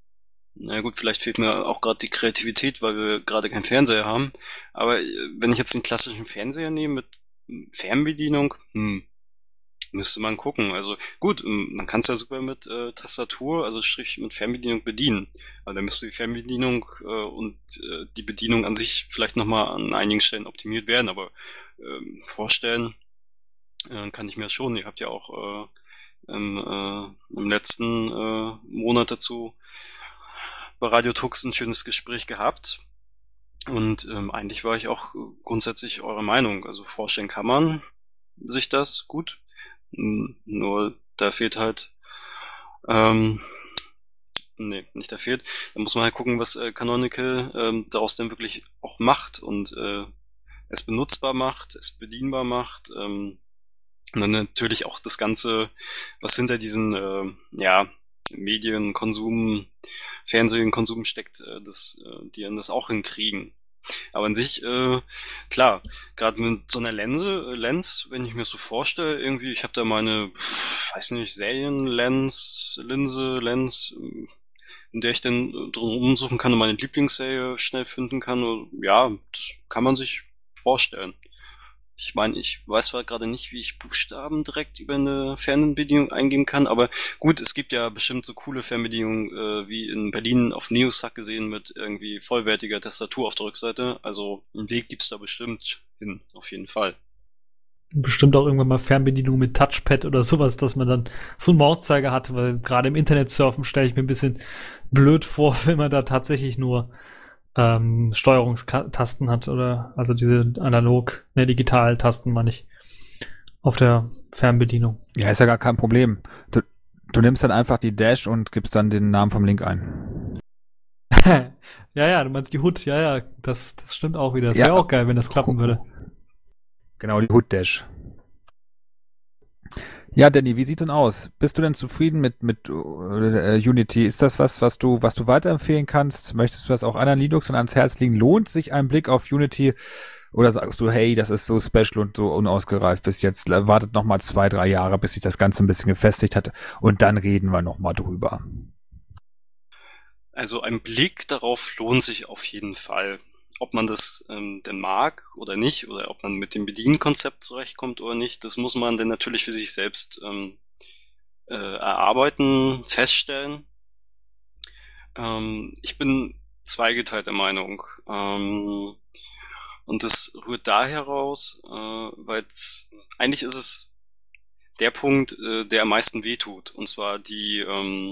Na gut, vielleicht fehlt mir auch gerade die Kreativität, weil wir gerade keinen Fernseher haben. Aber wenn ich jetzt den klassischen Fernseher nehme mit Fernbedienung, müsste man gucken. Also gut, man kann es ja super mit Tastatur, also Strich mit Fernbedienung bedienen. Aber dann müsste die Fernbedienung und die Bedienung an sich vielleicht nochmal an einigen Stellen optimiert werden. Aber vorstellen kann ich mir das schon. Ihr habt ja auch im letzten Monat dazu bei Radio Tux ein schönes Gespräch gehabt. Und eigentlich war ich auch grundsätzlich eurer Meinung. Also vorstellen kann man sich das gut. Nur da fehlt halt, nee, nicht da fehlt. Da muss man halt gucken, was Canonical daraus denn wirklich auch macht und es benutzbar macht, es bedienbar macht. Und dann natürlich auch das Ganze, was hinter diesen Medienkonsum, Fernsehkonsum steckt, die das auch hinkriegen. Aber an sich, klar, gerade mit so einer Lens, wenn ich mir das so vorstelle, irgendwie, ich habe da meine, weiß nicht, Linse, in der ich dann drum rumsuchen kann und meine Lieblingsserie schnell finden kann. Ja, das kann man sich vorstellen. Ich meine, ich weiß zwar gerade nicht, wie ich Buchstaben direkt über eine Fernbedienung eingeben kann, aber gut, es gibt ja bestimmt so coole Fernbedienungen, wie in Berlin auf Neoshack gesehen, mit irgendwie vollwertiger Tastatur auf der Rückseite. Also einen Weg gibt's da bestimmt hin, auf jeden Fall. Bestimmt auch irgendwann mal Fernbedienung mit Touchpad oder sowas, dass man dann so einen Mauszeiger hat, weil gerade im Internet surfen stelle ich mir ein bisschen blöd vor, wenn man da tatsächlich nur Steuerungstasten hat oder also diese Digital-Tasten meine ich auf der Fernbedienung. Ja, ist ja gar kein Problem. Du nimmst dann einfach die Dash und gibst dann den Namen vom Link ein. Ja, du meinst die Hood, ja, das stimmt auch wieder. Das wäre auch geil, wenn das klappen würde. Genau, die Hood Dash. Ja, Danny, wie sieht's denn aus? Bist du denn zufrieden mit Unity? Ist das was du weiterempfehlen kannst? Möchtest du das auch anderen Linuxern ans Herz legen? Lohnt sich ein Blick auf Unity? Oder sagst du, hey, das ist so special und so unausgereift bis jetzt, wartet noch mal 2-3 Jahre, bis sich das Ganze ein bisschen gefestigt hat und dann reden wir noch mal drüber. Also ein Blick darauf lohnt sich auf jeden Fall. Ob man das denn mag oder nicht, oder ob man mit dem Bedienkonzept zurechtkommt oder nicht, das muss man dann natürlich für sich selbst erarbeiten, feststellen. Ich bin zweigeteilter Meinung. Und das rührt daher raus, weil eigentlich ist es der Punkt, der am meisten wehtut, und zwar die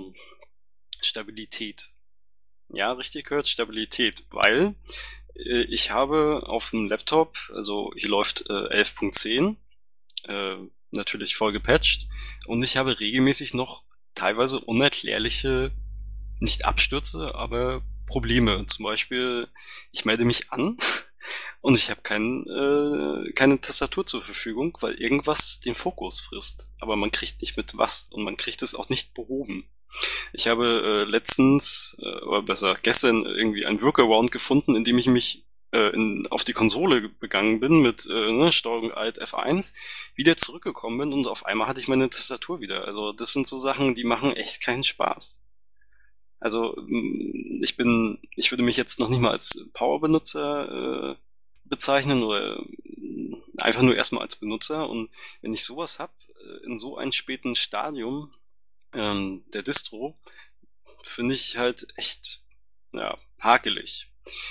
Stabilität. Ja, richtig gehört, Stabilität, weil ich habe auf dem Laptop, also hier läuft 11.10, natürlich voll gepatcht, und ich habe regelmäßig noch teilweise unerklärliche, nicht Abstürze, aber Probleme. Zum Beispiel, ich melde mich an und ich habe keine Tastatur zur Verfügung, weil irgendwas den Fokus frisst. Aber man kriegt nicht mit was und man kriegt es auch nicht behoben. Ich habe letztens, oder besser gestern, irgendwie ein Workaround gefunden, indem ich mich auf die Konsole begangen bin mit Steuerung Alt F1, wieder zurückgekommen bin und auf einmal hatte ich meine Tastatur wieder. Also das sind so Sachen, die machen echt keinen Spaß. Also ich würde mich jetzt noch nicht mal als Power-Benutzer bezeichnen oder einfach nur erstmal als Benutzer, und wenn ich sowas hab, in so einem späten Stadium der Distro, finde ich halt echt, hakelig.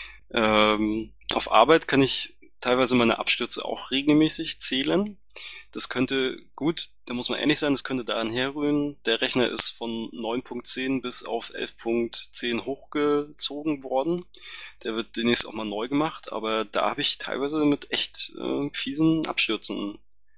Auf Arbeit kann ich teilweise meine Abstürze auch regelmäßig zählen. Das könnte, gut, da muss man ehrlich sein, das könnte daran herrühren, der Rechner ist von 9.10 bis auf 11.10 hochgezogen worden. Der wird demnächst auch mal neu gemacht, aber da habe ich teilweise mit echt fiesen Abstürzen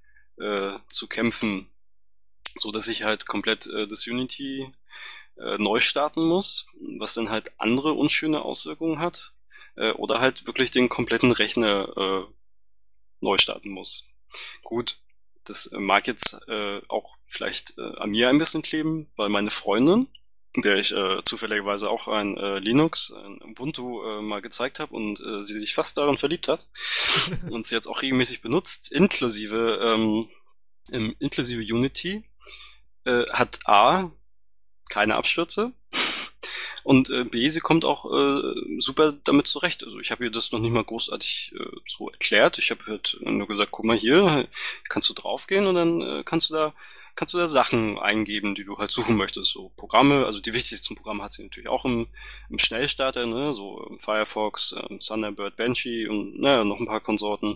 zu kämpfen, so dass ich halt komplett das Unity neu starten muss, was dann halt andere unschöne Auswirkungen hat, oder halt wirklich den kompletten Rechner neu starten muss. Gut, das mag jetzt auch vielleicht an mir ein bisschen kleben, weil meine Freundin, der ich zufälligerweise auch ein Linux, ein Ubuntu mal gezeigt habe und sie sich fast daran verliebt hat und sie jetzt auch regelmäßig benutzt, inklusive Unity, hat A, keine Abstürze, Und B, sie kommt auch super damit zurecht. Also ich habe ihr das noch nicht mal großartig so erklärt. Ich habe halt nur gesagt, guck mal hier, kannst du draufgehen und dann kannst du da Sachen eingeben, die du halt suchen möchtest. So Programme, also die wichtigsten Programme hat sie natürlich auch im Schnellstarter, ne? So Firefox, Thunderbird, Banshee und naja, noch ein paar Konsorten.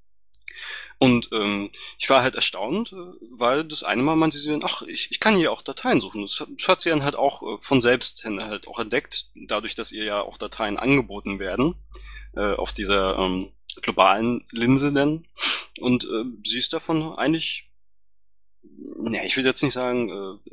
Und ich war halt erstaunt, weil das eine Mal meinte sie dann, ach, ich kann hier auch Dateien suchen. Das hat sie dann halt auch von selbst hin halt auch entdeckt, dadurch, dass ihr ja auch Dateien angeboten werden auf dieser globalen Linse denn. Und sie ist davon eigentlich, ja, ich will jetzt nicht sagen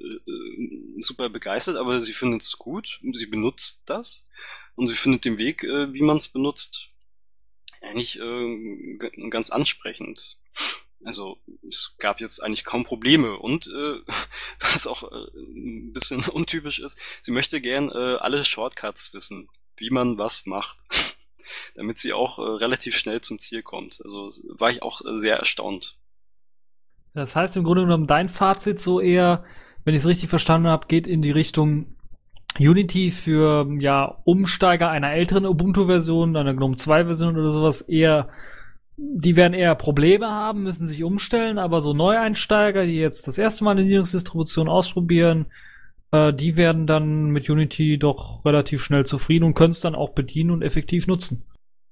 super begeistert, aber sie findet es gut, sie benutzt das und sie findet den Weg, wie man es benutzt, eigentlich ganz ansprechend. Also es gab jetzt eigentlich kaum Probleme und was auch ein bisschen untypisch ist, sie möchte gern alle Shortcuts wissen, wie man was macht, damit sie auch relativ schnell zum Ziel kommt. Also war ich auch sehr erstaunt. Das heißt im Grunde genommen, dein Fazit so eher, wenn ich es richtig verstanden habe, geht in die Richtung Unity für ja Umsteiger einer älteren Ubuntu-Version, einer GNOME 2-Version oder sowas eher, die werden eher Probleme haben, müssen sich umstellen, aber so Neueinsteiger, die jetzt das erste Mal eine Linux-Distribution ausprobieren, die werden dann mit Unity doch relativ schnell zufrieden und können es dann auch bedienen und effektiv nutzen.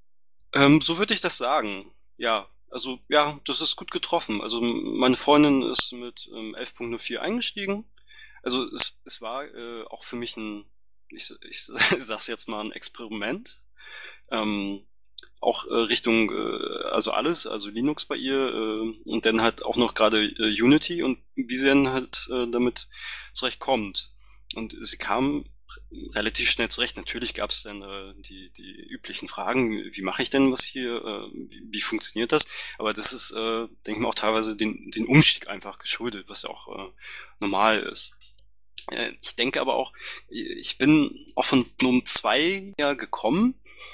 So würde ich das sagen. Ja, also ja, das ist gut getroffen. Also meine Freundin ist mit 11.04 eingestiegen. Also es war auch für mich ich sag's jetzt mal, ein Experiment. Auch Richtung, also alles, also Linux bei ihr und dann halt auch noch gerade Unity und wie sie dann halt damit zurechtkommt. Und sie kam relativ schnell zurecht. Natürlich gab es dann die üblichen Fragen, wie mache ich denn was hier, wie funktioniert das? Aber das ist, denke ich mal, auch teilweise den Umstieg einfach geschuldet, was ja auch normal ist. Ich denke aber auch, ich bin auch von GNOME 2 ja gekommen,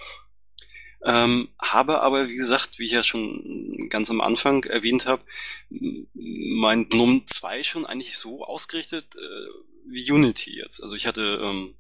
habe aber, wie gesagt, wie ich ja schon ganz am Anfang erwähnt habe, mein GNOME 2 schon eigentlich so ausgerichtet wie Unity jetzt. Also ich hatte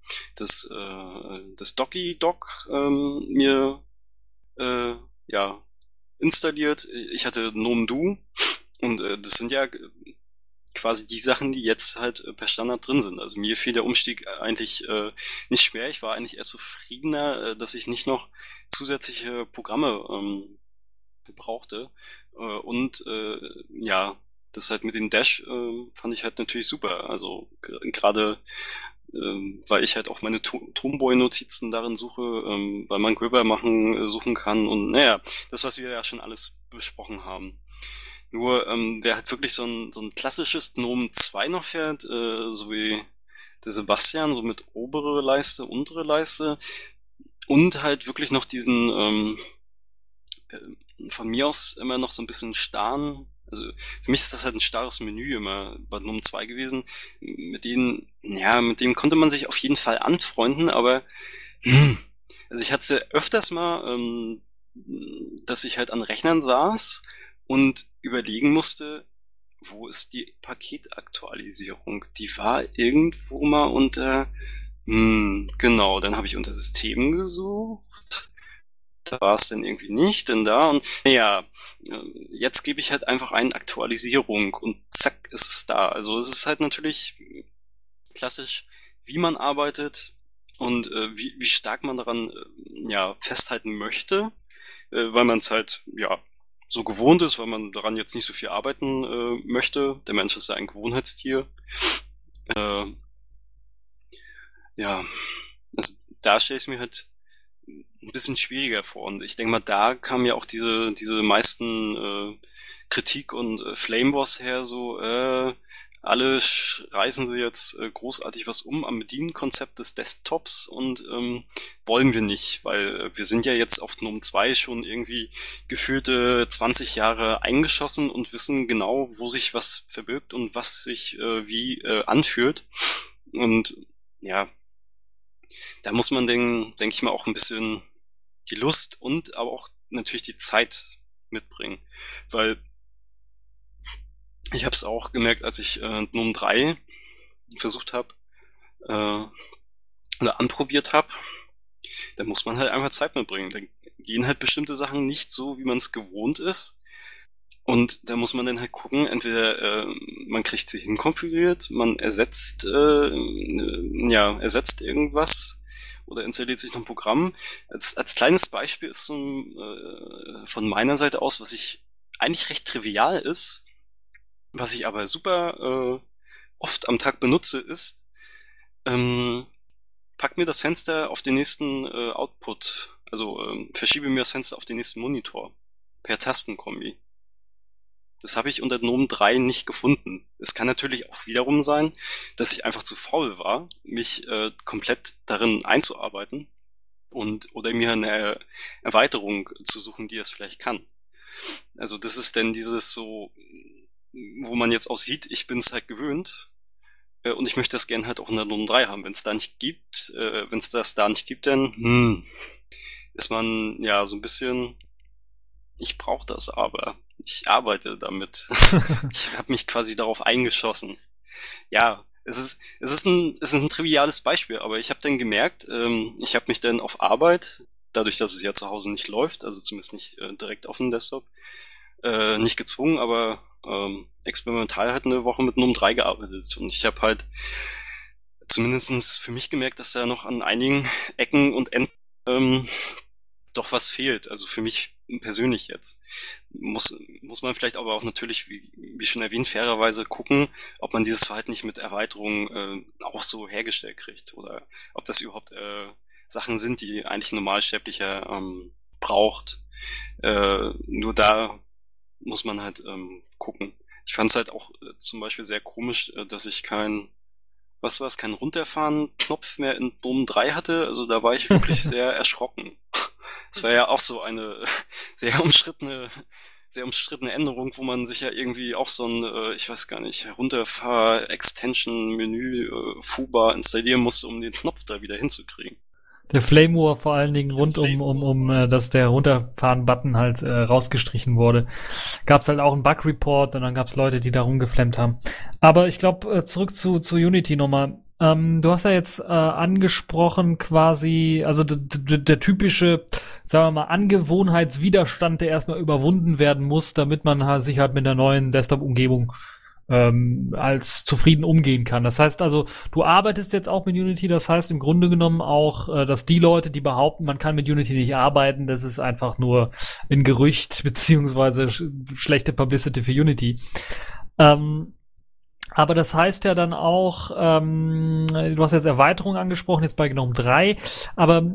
das Docky-Dock mir ja installiert. Ich hatte GNOME Do und das sind ja quasi die Sachen, die jetzt halt per Standard drin sind. Also mir fiel der Umstieg eigentlich nicht schwer. Ich war eigentlich eher zufriedener, dass ich nicht noch zusätzliche Programme brauchte. Und ja, das halt mit den Dash fand ich halt natürlich super. Also gerade weil ich halt auch meine Tomboy-Notizen darin suche, weil man Grabber machen suchen kann und naja, das, was wir ja schon alles besprochen haben. Nur, wer halt wirklich so ein klassisches GNOME 2 noch fährt, so wie der Sebastian, so mit obere Leiste, untere Leiste und halt wirklich noch diesen von mir aus immer noch so ein bisschen starren, also für mich ist das halt ein starres Menü immer bei GNOME 2 gewesen, mit denen konnte man sich auf jeden Fall anfreunden, aber also ich hatte es ja öfters mal, dass ich halt an Rechnern saß und überlegen musste, wo ist die Paketaktualisierung? Die war irgendwo mal unter, genau, dann habe ich unter Systemen gesucht. Da war es dann irgendwie nicht, denn da und naja, jetzt gebe ich halt einfach ein Aktualisierung und zack ist es da. Also es ist halt natürlich klassisch, wie man arbeitet und wie stark man daran ja festhalten möchte, weil man es halt ja so gewohnt ist, weil man daran jetzt nicht so viel arbeiten möchte. Der Mensch ist ja ein Gewohnheitstier. Äh, ja, also da stelle ich es mir halt ein bisschen schwieriger vor. Und ich denke mal, da kam ja auch diese meisten Kritik und Flame Wars her, so alle reißen sie jetzt großartig was am Bedienkonzept des Desktops und wollen wir nicht, weil wir sind ja jetzt auf GNOME 2 schon irgendwie gefühlte 20 Jahre eingeschossen und wissen genau, wo sich was verbirgt und was sich wie anfühlt. Und ja, da muss man denke ich mal, auch ein bisschen die Lust und aber auch natürlich die Zeit mitbringen. Weil ich habe es auch gemerkt, als ich GNOME 3 versucht habe. oder anprobiert habe, da muss man halt einfach Zeit mitbringen. Da gehen halt bestimmte Sachen nicht so, wie man es gewohnt ist. Und da muss man dann halt gucken, entweder man kriegt sie hinkonfiguriert, man ersetzt irgendwas oder installiert sich noch ein Programm. Als kleines Beispiel ist so von meiner Seite aus, was ich eigentlich recht trivial ist, was ich aber super oft am Tag benutze, ist, pack mir das Fenster auf den nächsten Output, also verschiebe mir das Fenster auf den nächsten Monitor per Tastenkombi. Das habe ich unter GNOME 3 nicht gefunden. Es kann natürlich auch wiederum sein, dass ich einfach zu faul war, mich komplett darin einzuarbeiten oder mir eine Erweiterung zu suchen, die es vielleicht kann. Also das ist dann dieses so, wo man jetzt auch sieht, ich bin es halt gewöhnt und ich möchte das gerne halt auch in der GNOME 3 haben. Wenn es das da nicht gibt, dann ist man ja so ein bisschen, ich brauche das aber. Ich arbeite damit. Ich habe mich quasi darauf eingeschossen. Ja, es ist ein triviales Beispiel, aber ich habe dann gemerkt, ich habe mich dann auf Arbeit, dadurch, dass es ja zu Hause nicht läuft, also zumindest nicht direkt auf dem Desktop, nicht gezwungen, aber experimental halt eine Woche mit GNOME 3 gearbeitet. Und ich habe halt zumindest für mich gemerkt, dass da noch an einigen Ecken und Enden doch was fehlt. Also für mich persönlich jetzt. Muss man vielleicht aber auch natürlich, wie schon erwähnt, fairerweise gucken, ob man dieses Verhalten nicht mit Erweiterungen auch so hergestellt kriegt. Oder ob das überhaupt Sachen sind, die eigentlich ein Normalsterblicher braucht. Nur da muss man halt gucken. Ich fand es halt auch zum Beispiel sehr komisch, dass ich keinen Runterfahren-Knopf mehr in GNOME 3 hatte. Also da war ich wirklich sehr erschrocken. Das war ja auch so eine sehr umstrittene Änderung, wo man sich ja irgendwie auch so ein, ich weiß gar nicht, Runterfahr-Extension-Menü Foobar installieren musste, um den Knopf da wieder hinzukriegen. Der Flame War vor allen Dingen rund dass der Runterfahren-Button halt rausgestrichen wurde. Gab's halt auch einen Bug-Report und dann gab's Leute, die da rumgeflammt haben. Aber ich glaube, zurück zu Unity nochmal. Du hast ja jetzt angesprochen quasi, also der typische, sagen wir mal, Angewohnheitswiderstand, der erstmal überwunden werden muss, damit man sich halt mit der neuen Desktop-Umgebung als zufrieden umgehen kann. Das heißt also, du arbeitest jetzt auch mit Unity, das heißt im Grunde genommen auch, dass die Leute, die behaupten, man kann mit Unity nicht arbeiten, das ist einfach nur ein Gerücht beziehungsweise schlechte Publicity für Unity. Aber das heißt ja dann auch, du hast jetzt Erweiterungen angesprochen, jetzt bei GNOME 3, aber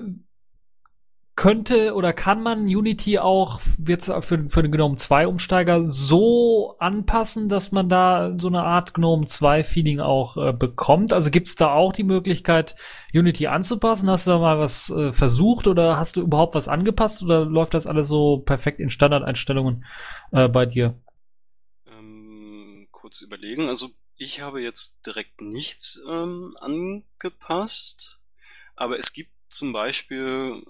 könnte oder kann man Unity auch jetzt für den GNOME 2 Umsteiger so anpassen, dass man da so eine Art GNOME 2 Feeling auch bekommt? Also gibt's da auch die Möglichkeit, Unity anzupassen? Hast du da mal was versucht oder hast du überhaupt was angepasst oder läuft das alles so perfekt in Standardeinstellungen bei dir? Kurz überlegen. Also ich habe jetzt direkt nichts angepasst, aber es gibt zum Beispiel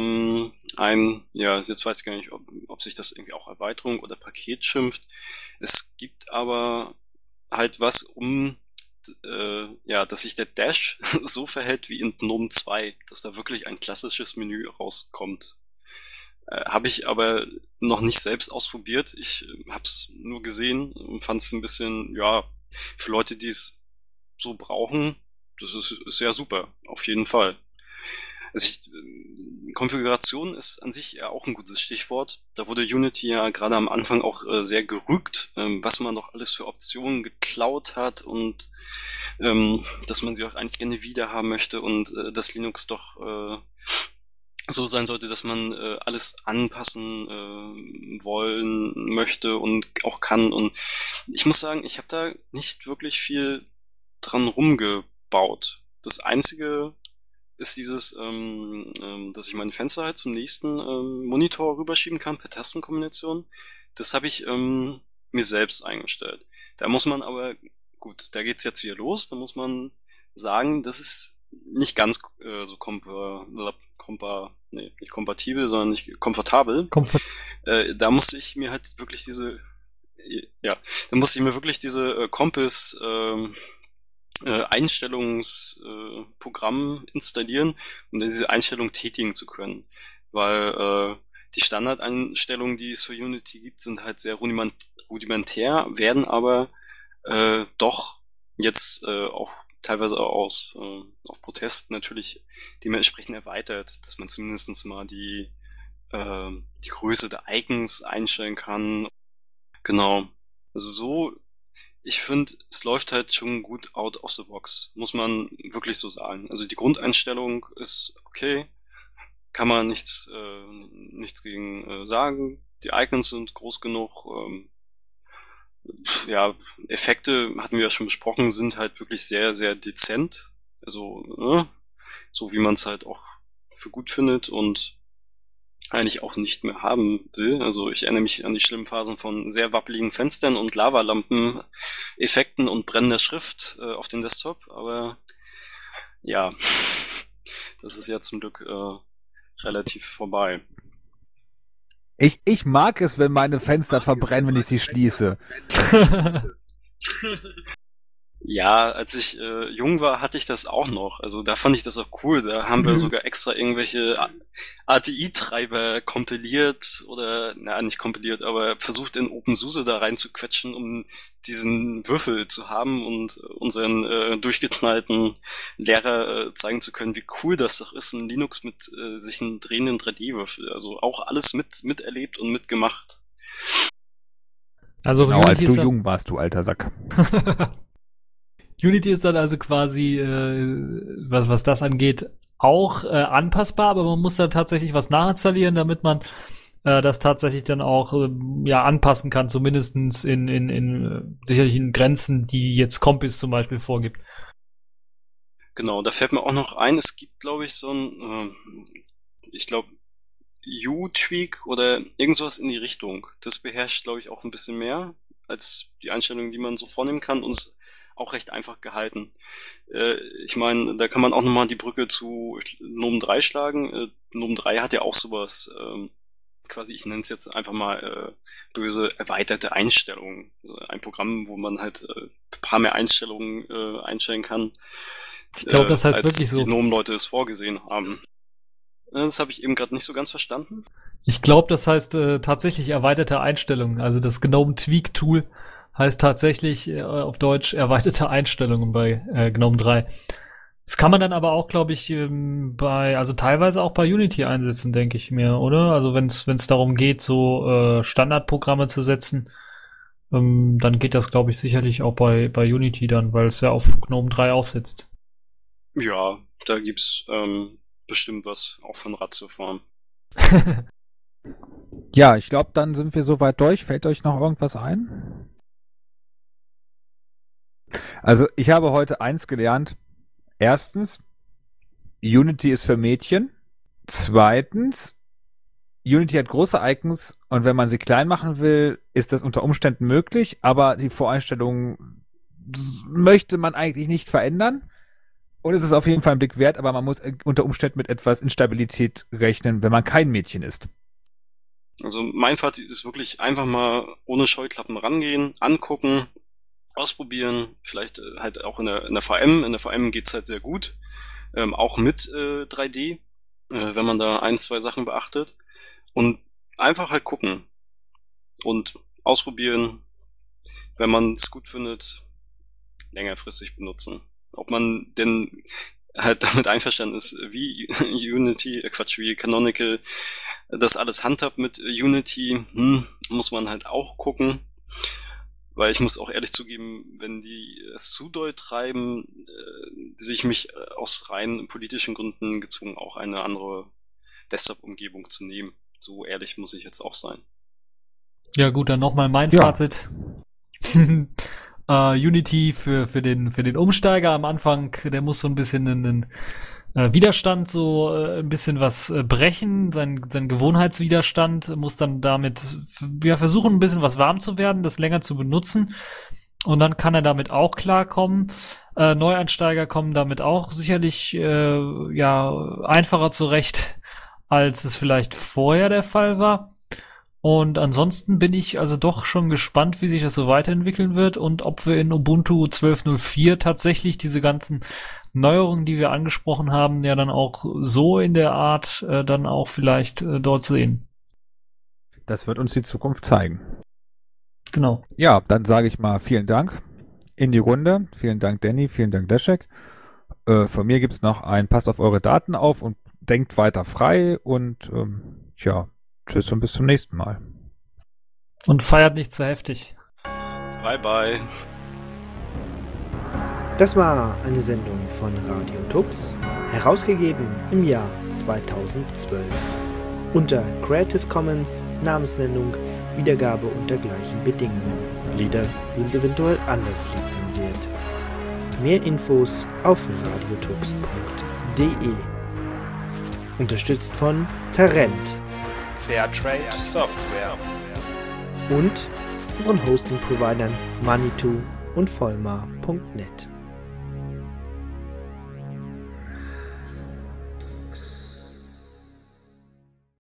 jetzt weiß ich gar nicht, ob sich das irgendwie auch Erweiterung oder Paket schimpft. Es gibt aber halt was, dass sich der Dash so verhält wie in GNOME 2, dass da wirklich ein klassisches Menü rauskommt. Habe ich aber noch nicht selbst ausprobiert. Ich habe es nur gesehen und fand es ein bisschen, für Leute, die es so brauchen, das ist ja super, auf jeden Fall. Also Konfiguration ist an sich ja auch ein gutes Stichwort. Da wurde Unity ja gerade am Anfang auch sehr gerügt, was man doch alles für Optionen geklaut hat und dass man sie auch eigentlich gerne wieder haben möchte und dass Linux doch so sein sollte, dass man alles anpassen wollen möchte und auch kann. Und ich muss sagen, ich habe da nicht wirklich viel dran rumgebaut. Das Einzige ist dieses, dass ich meine Fenster halt zum nächsten Monitor rüberschieben kann per Tastenkombination. Das habe ich mir selbst eingestellt. Da muss man aber, gut, da geht's jetzt wieder los, da muss man sagen, das ist nicht ganz so nicht kompatibel, sondern nicht komfortabel. Da musste ich mir halt wirklich diese Compass Einstellungsprogramm installieren, um diese Einstellung tätigen zu können. Weil die Standardeinstellungen, die es für Unity gibt, sind halt sehr rudimentär, werden aber doch jetzt auch teilweise aus auf Protest natürlich dementsprechend erweitert, dass man zumindest mal die Größe der Icons einstellen kann. Genau. Also so, ich finde, es läuft halt schon gut out of the box, muss man wirklich so sagen. Also die Grundeinstellung ist okay, kann man nichts gegen sagen. Die Icons sind groß genug. Ja, Effekte hatten wir ja schon besprochen, sind halt wirklich sehr, sehr dezent. Also, so wie man es halt auch für gut findet und eigentlich auch nicht mehr haben will. Also ich erinnere mich an die schlimmen Phasen von sehr wappeligen Fenstern und Lavalampen, Effekten und brennender Schrift auf dem Desktop. Aber ja, das ist ja zum Glück relativ vorbei. Ich mag es, wenn meine Fenster verbrennen, wenn ich sie schließe. Ja, als ich jung war, hatte ich das auch noch. Also da fand ich das auch cool. Da haben wir sogar extra irgendwelche ATI-Treiber kompiliert oder, na, nicht kompiliert, aber versucht in OpenSUSE da reinzuquetschen, um diesen Würfel zu haben und unseren durchgeknallten Lehrer zeigen zu können, wie cool das doch ist, ein Linux mit sich einen drehenden 3D-Würfel. Also auch alles miterlebt und mitgemacht. Also Genau, als Unity du ist dann, jung warst, du alter Sack. Unity ist dann also quasi, was das angeht, auch anpassbar, aber man muss da tatsächlich was nachinstallieren, damit man das tatsächlich dann auch ja anpassen kann, zumindestens in sicherlich in Grenzen, die jetzt Compis zum Beispiel vorgibt. Genau, da fällt mir auch noch ein, es gibt, glaube ich, so ein, ich glaube, U-Tweak oder irgend sowas in die Richtung. Das beherrscht, glaube ich, auch ein bisschen mehr als die Einstellungen, die man so vornehmen kann und ist auch recht einfach gehalten. Ich meine, da kann man auch nochmal die Brücke zu GNOME 3 schlagen. GNOME 3 hat ja auch sowas, quasi, ich nenne es jetzt einfach mal böse erweiterte Einstellungen. Also ein Programm, wo man halt ein paar mehr Einstellungen einstellen kann, Ich glaube, das heißt als wirklich die so. GNOME-Leute es vorgesehen haben. Das habe ich eben gerade nicht so ganz verstanden. Ich glaube, das heißt tatsächlich erweiterte Einstellungen. Also das GNOME Tweak Tool heißt tatsächlich auf Deutsch erweiterte Einstellungen bei GNOME 3. Das kann man dann aber auch, glaube ich, also teilweise auch bei Unity einsetzen, denke ich mir, oder? Also wenn es darum geht, so Standardprogramme zu setzen, dann geht das, glaube ich, sicherlich auch bei Unity dann, weil es ja auf GNOME 3 aufsetzt. Ja, da gibt's bestimmt was auch von Ratiofarm. Ja, ich glaube, dann sind wir soweit durch. Fällt euch noch irgendwas ein? Also, ich habe heute eins gelernt. Erstens, Unity ist für Mädchen. Zweitens, Unity hat große Icons und wenn man sie klein machen will, ist das unter Umständen möglich, aber die Voreinstellungen möchte man eigentlich nicht verändern. Und es ist auf jeden Fall ein Blick wert, aber man muss unter Umständen mit etwas Instabilität rechnen, wenn man kein Mädchen ist. Also mein Fazit ist wirklich einfach mal ohne Scheuklappen rangehen, angucken, ausprobieren, vielleicht halt auch in der VM. In der VM geht's halt sehr gut, auch mit 3D, wenn man da ein, zwei Sachen beachtet. Und einfach halt gucken und ausprobieren, wenn man es gut findet, längerfristig benutzen. Ob man denn halt damit einverstanden ist, wie wie Canonical das alles handhabt mit Unity, muss man halt auch gucken. Weil ich muss auch ehrlich zugeben, wenn die es zu doll treiben, sehe ich mich aus rein politischen Gründen gezwungen, auch eine andere Desktop-Umgebung zu nehmen. So ehrlich muss ich jetzt auch sein. Ja gut, dann nochmal mein Ja. Fazit. Unity für den Umsteiger am Anfang, der muss so ein bisschen einen Widerstand, so ein bisschen was brechen, sein Gewohnheitswiderstand, muss dann damit versuchen, ein bisschen was warm zu werden, das länger zu benutzen. Und dann kann er damit auch klarkommen. Neueinsteiger kommen damit auch sicherlich einfacher zurecht, als es vielleicht vorher der Fall war. Und ansonsten bin ich also doch schon gespannt, wie sich das so weiterentwickeln wird und ob wir in Ubuntu 12.04 tatsächlich diese ganzen Neuerungen, die wir angesprochen haben, ja dann auch so in der Art dann auch vielleicht dort sehen. Das wird uns die Zukunft zeigen. Genau. Ja, dann sage ich mal vielen Dank in die Runde. Vielen Dank, Danny. Vielen Dank, Leszek. Von mir gibt es noch ein Passt auf eure Daten auf und denkt weiter frei und tschüss und bis zum nächsten Mal. Und feiert nicht zu heftig. Bye, bye. Das war eine Sendung von Radio Tux, herausgegeben im Jahr 2012. Unter Creative Commons, Namensnennung, Wiedergabe unter gleichen Bedingungen. Lieder sind eventuell anders lizenziert. Mehr Infos auf radiotux.de. Unterstützt von Tarent Fairtrade Software und unseren Hosting-Providern Manitou und Vollmar.net.